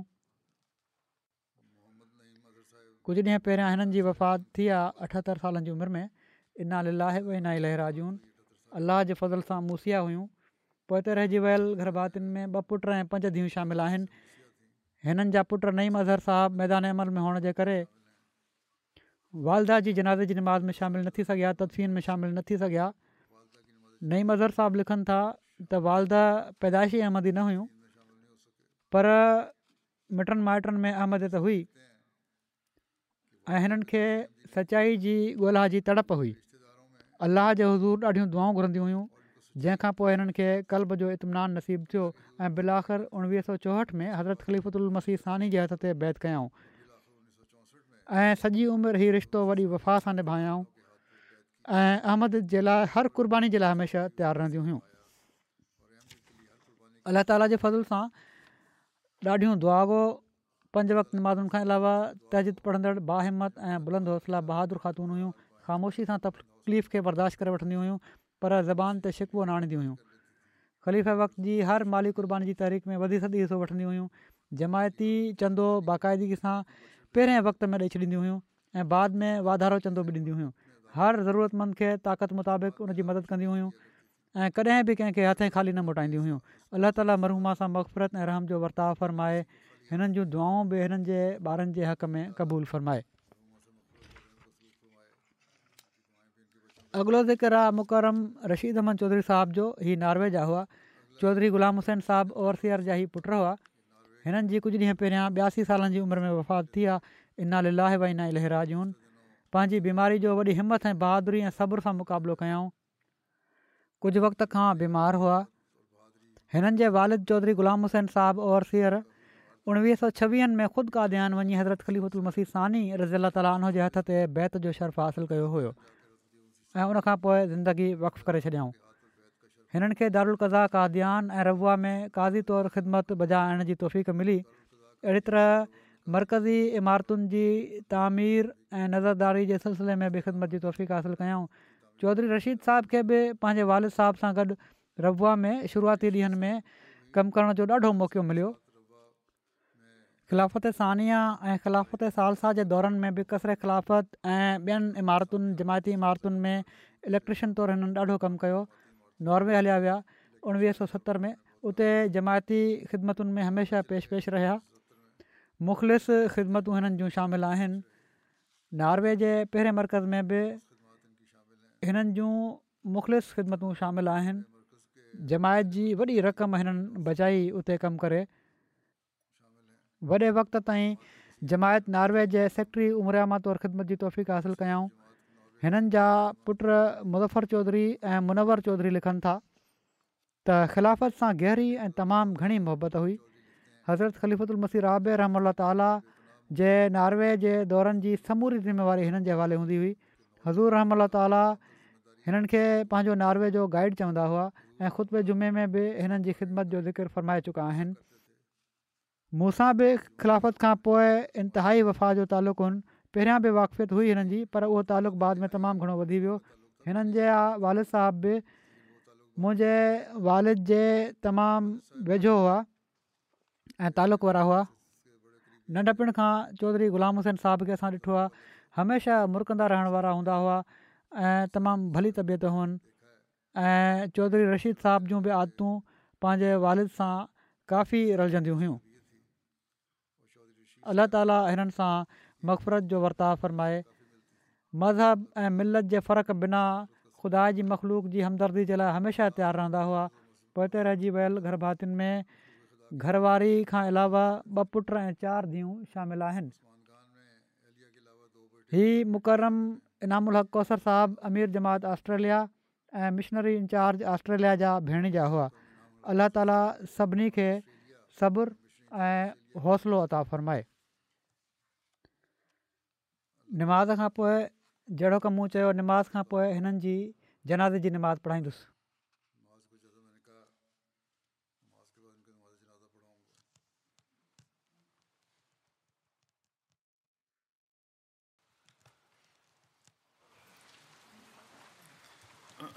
कुझु ॾींहं पहिरियां हिननि जी वफ़ात थी आहे अठहतरि सालनि जी उमिरि में। इना लिलाहि व इना इलैहि राजिऊन। अलाह जे फज़ल सां मूसिया हुयूं। पोइ ते रहिजी वियल घरभातियुनि में ॿ पुट ऐं पंज धीअरूं शामिल आहिनि। हिननि जा पुट नईम अज़हर साहिबु मैदान अमल में हुअण जे करे वालदा जी जनाज़े जी नमाज़ में शामिलु न थी सघिया, तदफ़ीन में शामिलु न थी सघिया। नईम अज़हर साहिबु लिखनि था त वालदा पैदाइशी अहमदी न हुयूं, पर मिटनि माइटनि में अहमद त हुई ऐं हिननि खे सचाई जी ॻोल्हा जी तड़प हुई। अलाह जे हुज़ूर ॾाढियूं दुआऊं घुरंदियूं हुयूं, जंहिंखां पोइ हिननि खे क़ल्ब जो इत्मिनान नसीबु थियो ऐं बिलाख़िर उणिवीह सौ चौहठि में हज़रत ख़लीफ़तुल मसीह सानी जे हथ ते बैत कयऊं ऐं सॼी उमिरि हीउ रिश्तो वॾी वफ़ा सां निभायऊं ऐं अहमद जे लाइ हर क़ुर्बानी जे लाइ हमेशह तयारु रहंदियूं हुयूं। अलाह ताला जे फज़ल सां ॾाढियूं दुआगो पंज वक़्तु नमाज़ुनि खां अलावा तहजिद पढ़ंदड़ बाहिमत ऐं बुलंद हौसला बहादुर ख़ातून हुयूं। ख़ामोशी सां तकलीफ़ खे बर्दाश्त करे वठंदियूं हुयूं, पर ज़बान ते शिकवो न आणींदियूं हुयूं। ख़लीफ़े वक़्त जी हर माली क़ुर्बानी जी तहरीक में वधी सदी हिसो वठंदियूं हुयूं। जमायती चंदो बाक़ाइदगी सां पहिरें वक़्त में ॾेई छॾींदियूं हुयूं ऐं बाद में वाधारो चंदो बि ॾींदियूं हुयूं। हर ज़रूरतमंद खे ताक़त मुताबिक़ उन जी मदद कंदियूं हुयूं ऐं कॾहिं बि कंहिंखे हथे ख़ाली न मोटाईंदियूं हुयूं। अलाह ताला मरहूमा सां मग़फ़िरत ऐं रहम जो वर्ताव फ़रमाए। हिननि जूं दुआऊं बि हिननि जे ॿारनि जे हक़ में क़बूलु फ़रमाए। अॻिलो ज़िक्र आहे मुकरम रशीद अहमद चौधरी साहिब जो। हीअ नारवे जा हुआ। चौधरी ग़ुलाम हुसैन साहिबु ओवरसियर जा ई पुट हुआ। हिननि जी कुझु ॾींहं पहिरियां ॿियासी सालनि जी उमिरि में वफ़ात थी आहे। इना लिलाहि व इना इलैहि राजिऊन। पंहिंजी बीमारी जो वॾी हिमत ऐं बहादुरी ऐं सब्र सां मुक़ाबिलो कयऊं। कुझु वक़्त खां बीमार हुआ। हिननि जे वालिद चौधरी ग़ुलाम हुसैन साहिबु ओवरसियर उणिवीह सौ छवीहनि में ख़ुदि कादियान वञी हज़रत ख़लीफ़तुल मसीह सानी रज़ी अला ताला अन्हु जे हथ ते बैत जो शर्फ़ हासिलु कयो हुयो ऐं उनखां पोइ ज़िंदगी वक़फ़ करे छॾियऊं। हिननि खे दारुल क़ज़ा कादियान ऐं रबुआ में काज़ी तौरु ख़िदमत बजा आणण जी तौफ़ीक़ मिली। अहिड़ी तरह मरकज़ी इमारतुनि जी तामीर ऐं नज़रदारी जे सिलसिले में बि ख़िदमत जी तौफ़ीक़ हासिलु कयऊं। चौधरी रशीद साहिब खे बि पंहिंजे वालिद साहिब सां गॾु रबुआ में शुरूआती ॾींहंनि में कमु करण जो ॾाढो मौक़ो मिलियो। ख़िलाफ़त सानिया ऐं ख़िलाफ़त सालसा जे दौरनि में बि कसर ख़िलाफ़त ऐं ॿियनि इमारतुनि जमायती इमारतुनि में इलेक्ट्रिशन तौरु हिननि ॾाढो कमु कयो। नॉर्वे हलिया विया उणिवीह सौ सतरि में। उते जमायती ख़िदमतुनि में हमेशह पेश पेश रहिया। मुख़लिस ख़िदमतूं हिननि जूं शामिलु आहिनि। नॉर्वे जे पहिरें मरकज़ में बि हिननि जूं मुख़लिस ख़िदमतूं शामिलु आहिनि। जमायत जी वॾी रक़म हिननि बचाई उते कमु करे। वॾे वक़्त ताईं जमायत नॉर्वे जे सेक्रेटरी उमरियामा तौरु ख़िदमत जी तौफ़ीक़ हासिलु कयऊं। हिननि जा पुट मुज़फ़र चौधरी ऐं मुनवर चौधरी लिखनि था त ख़िलाफ़त सां गहरी ऐं तमामु घणी मुहबत हुई। हज़रत ख़लीफ़तुल मसीह राबे रहमल ताला जे नॉर्वे जे दौरनि जी समूरी ज़िमेवारी हिननि जे हवाले हूंदी हुई। हज़ूर रहमल ताला हिननि खे पंहिंजो नॉर्वे जो गाइड चवंदा हुआ ऐं ख़ुतबे जुमे में बि हिननि जी ख़िदमत जो ज़िक्र फ़रमाए चुका आहिनि। मूंसां बि ख़िलाफ़त खां पोइ इंतिहाई वफ़ा जो तालुक़ु पहिरियां बि वाक़फ़ियत हुई हिननि जी, पर उहो तालुक़ु बाद में तमामु घणो वधी वियो। हिननि जा वालिद साहिब बि मुंहिंजे वालिद जे तमामु वेझो हुआ ऐं तालुक़ु वारा हुआ। नंढपिण खां चौधरी ग़ुलाम हुसैन साहिब खे असां ॾिठो आहे। हमेशह मुरकंदा रहण वारा हूंदा हुआ ऐं तमामु भली तबियत हुअनि ऐं चौधरी रशीद साहिब जूं बि आदतूं पंहिंजे वालिद सां काफ़ी रलजंदियूं हुयूं। अलाह ताला हिननि सां मग़फ़िरत जो वर्ताव फ़रमाए। मज़हब ऐं मिलत जे फ़र्क़ु बिना ख़ुदा जी मख़लूक जी हमदर्दी जे लाइ हमेशह तयारु रहंदा हुआ। पोइते रहिजी वियल घर भातियुनि में घरवारी खां अलावा ॿ पुट ऐं चारि धीअरूं शामिलु आहिनि। हीअ मुकरम इनामुल हक़ कौसर साहिबु अमीर जमात ऑस्ट्रेलिया ऐं मिशनरी इंचार्ज ऑस्ट्रेलिया जा भेण जा हुआ। अलाह ताला सभिनी खे सब्र ऐं हौसलो अता फ़रमाए। निमाज़ खां पोइ जहिड़ो कमु मूं चयो, निमाज़ खां पोइ हिननि जी जनाज़े जी निमाज़ पढ़ाईंदुसि।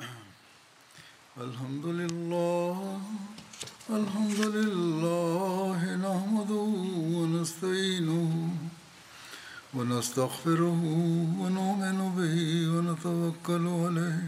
الحمد لله الحمد لله ونستغفره ونؤمن به ونتوكل عليه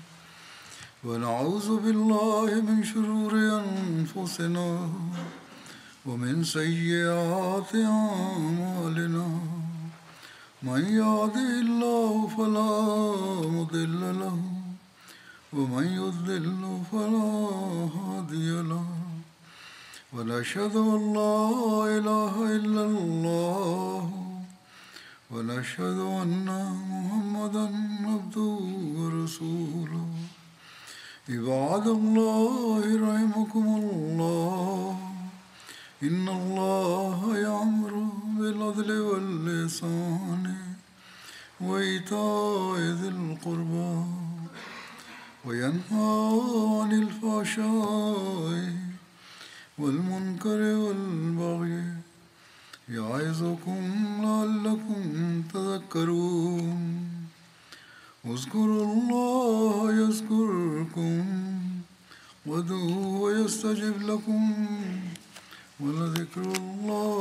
ونعوذ بالله من شرور أنفسنا ومن سيئات أعمالنا من يهده الله فلا مضل له ومن يضلل فلا هادي له ونشهد أن لا إله إلا الله ونشهد أن محمدا عبده ورسوله عباد الله رحمكم الله إن الله يأمر بالعدل والإحسان وإيتاء ذي القربى وينهى عن الفحشاء والمنكر والبغي يعظكم لعلكم تذكرون اذكروا الله يذكركم وادعوه يستجب لكم ولذكر الله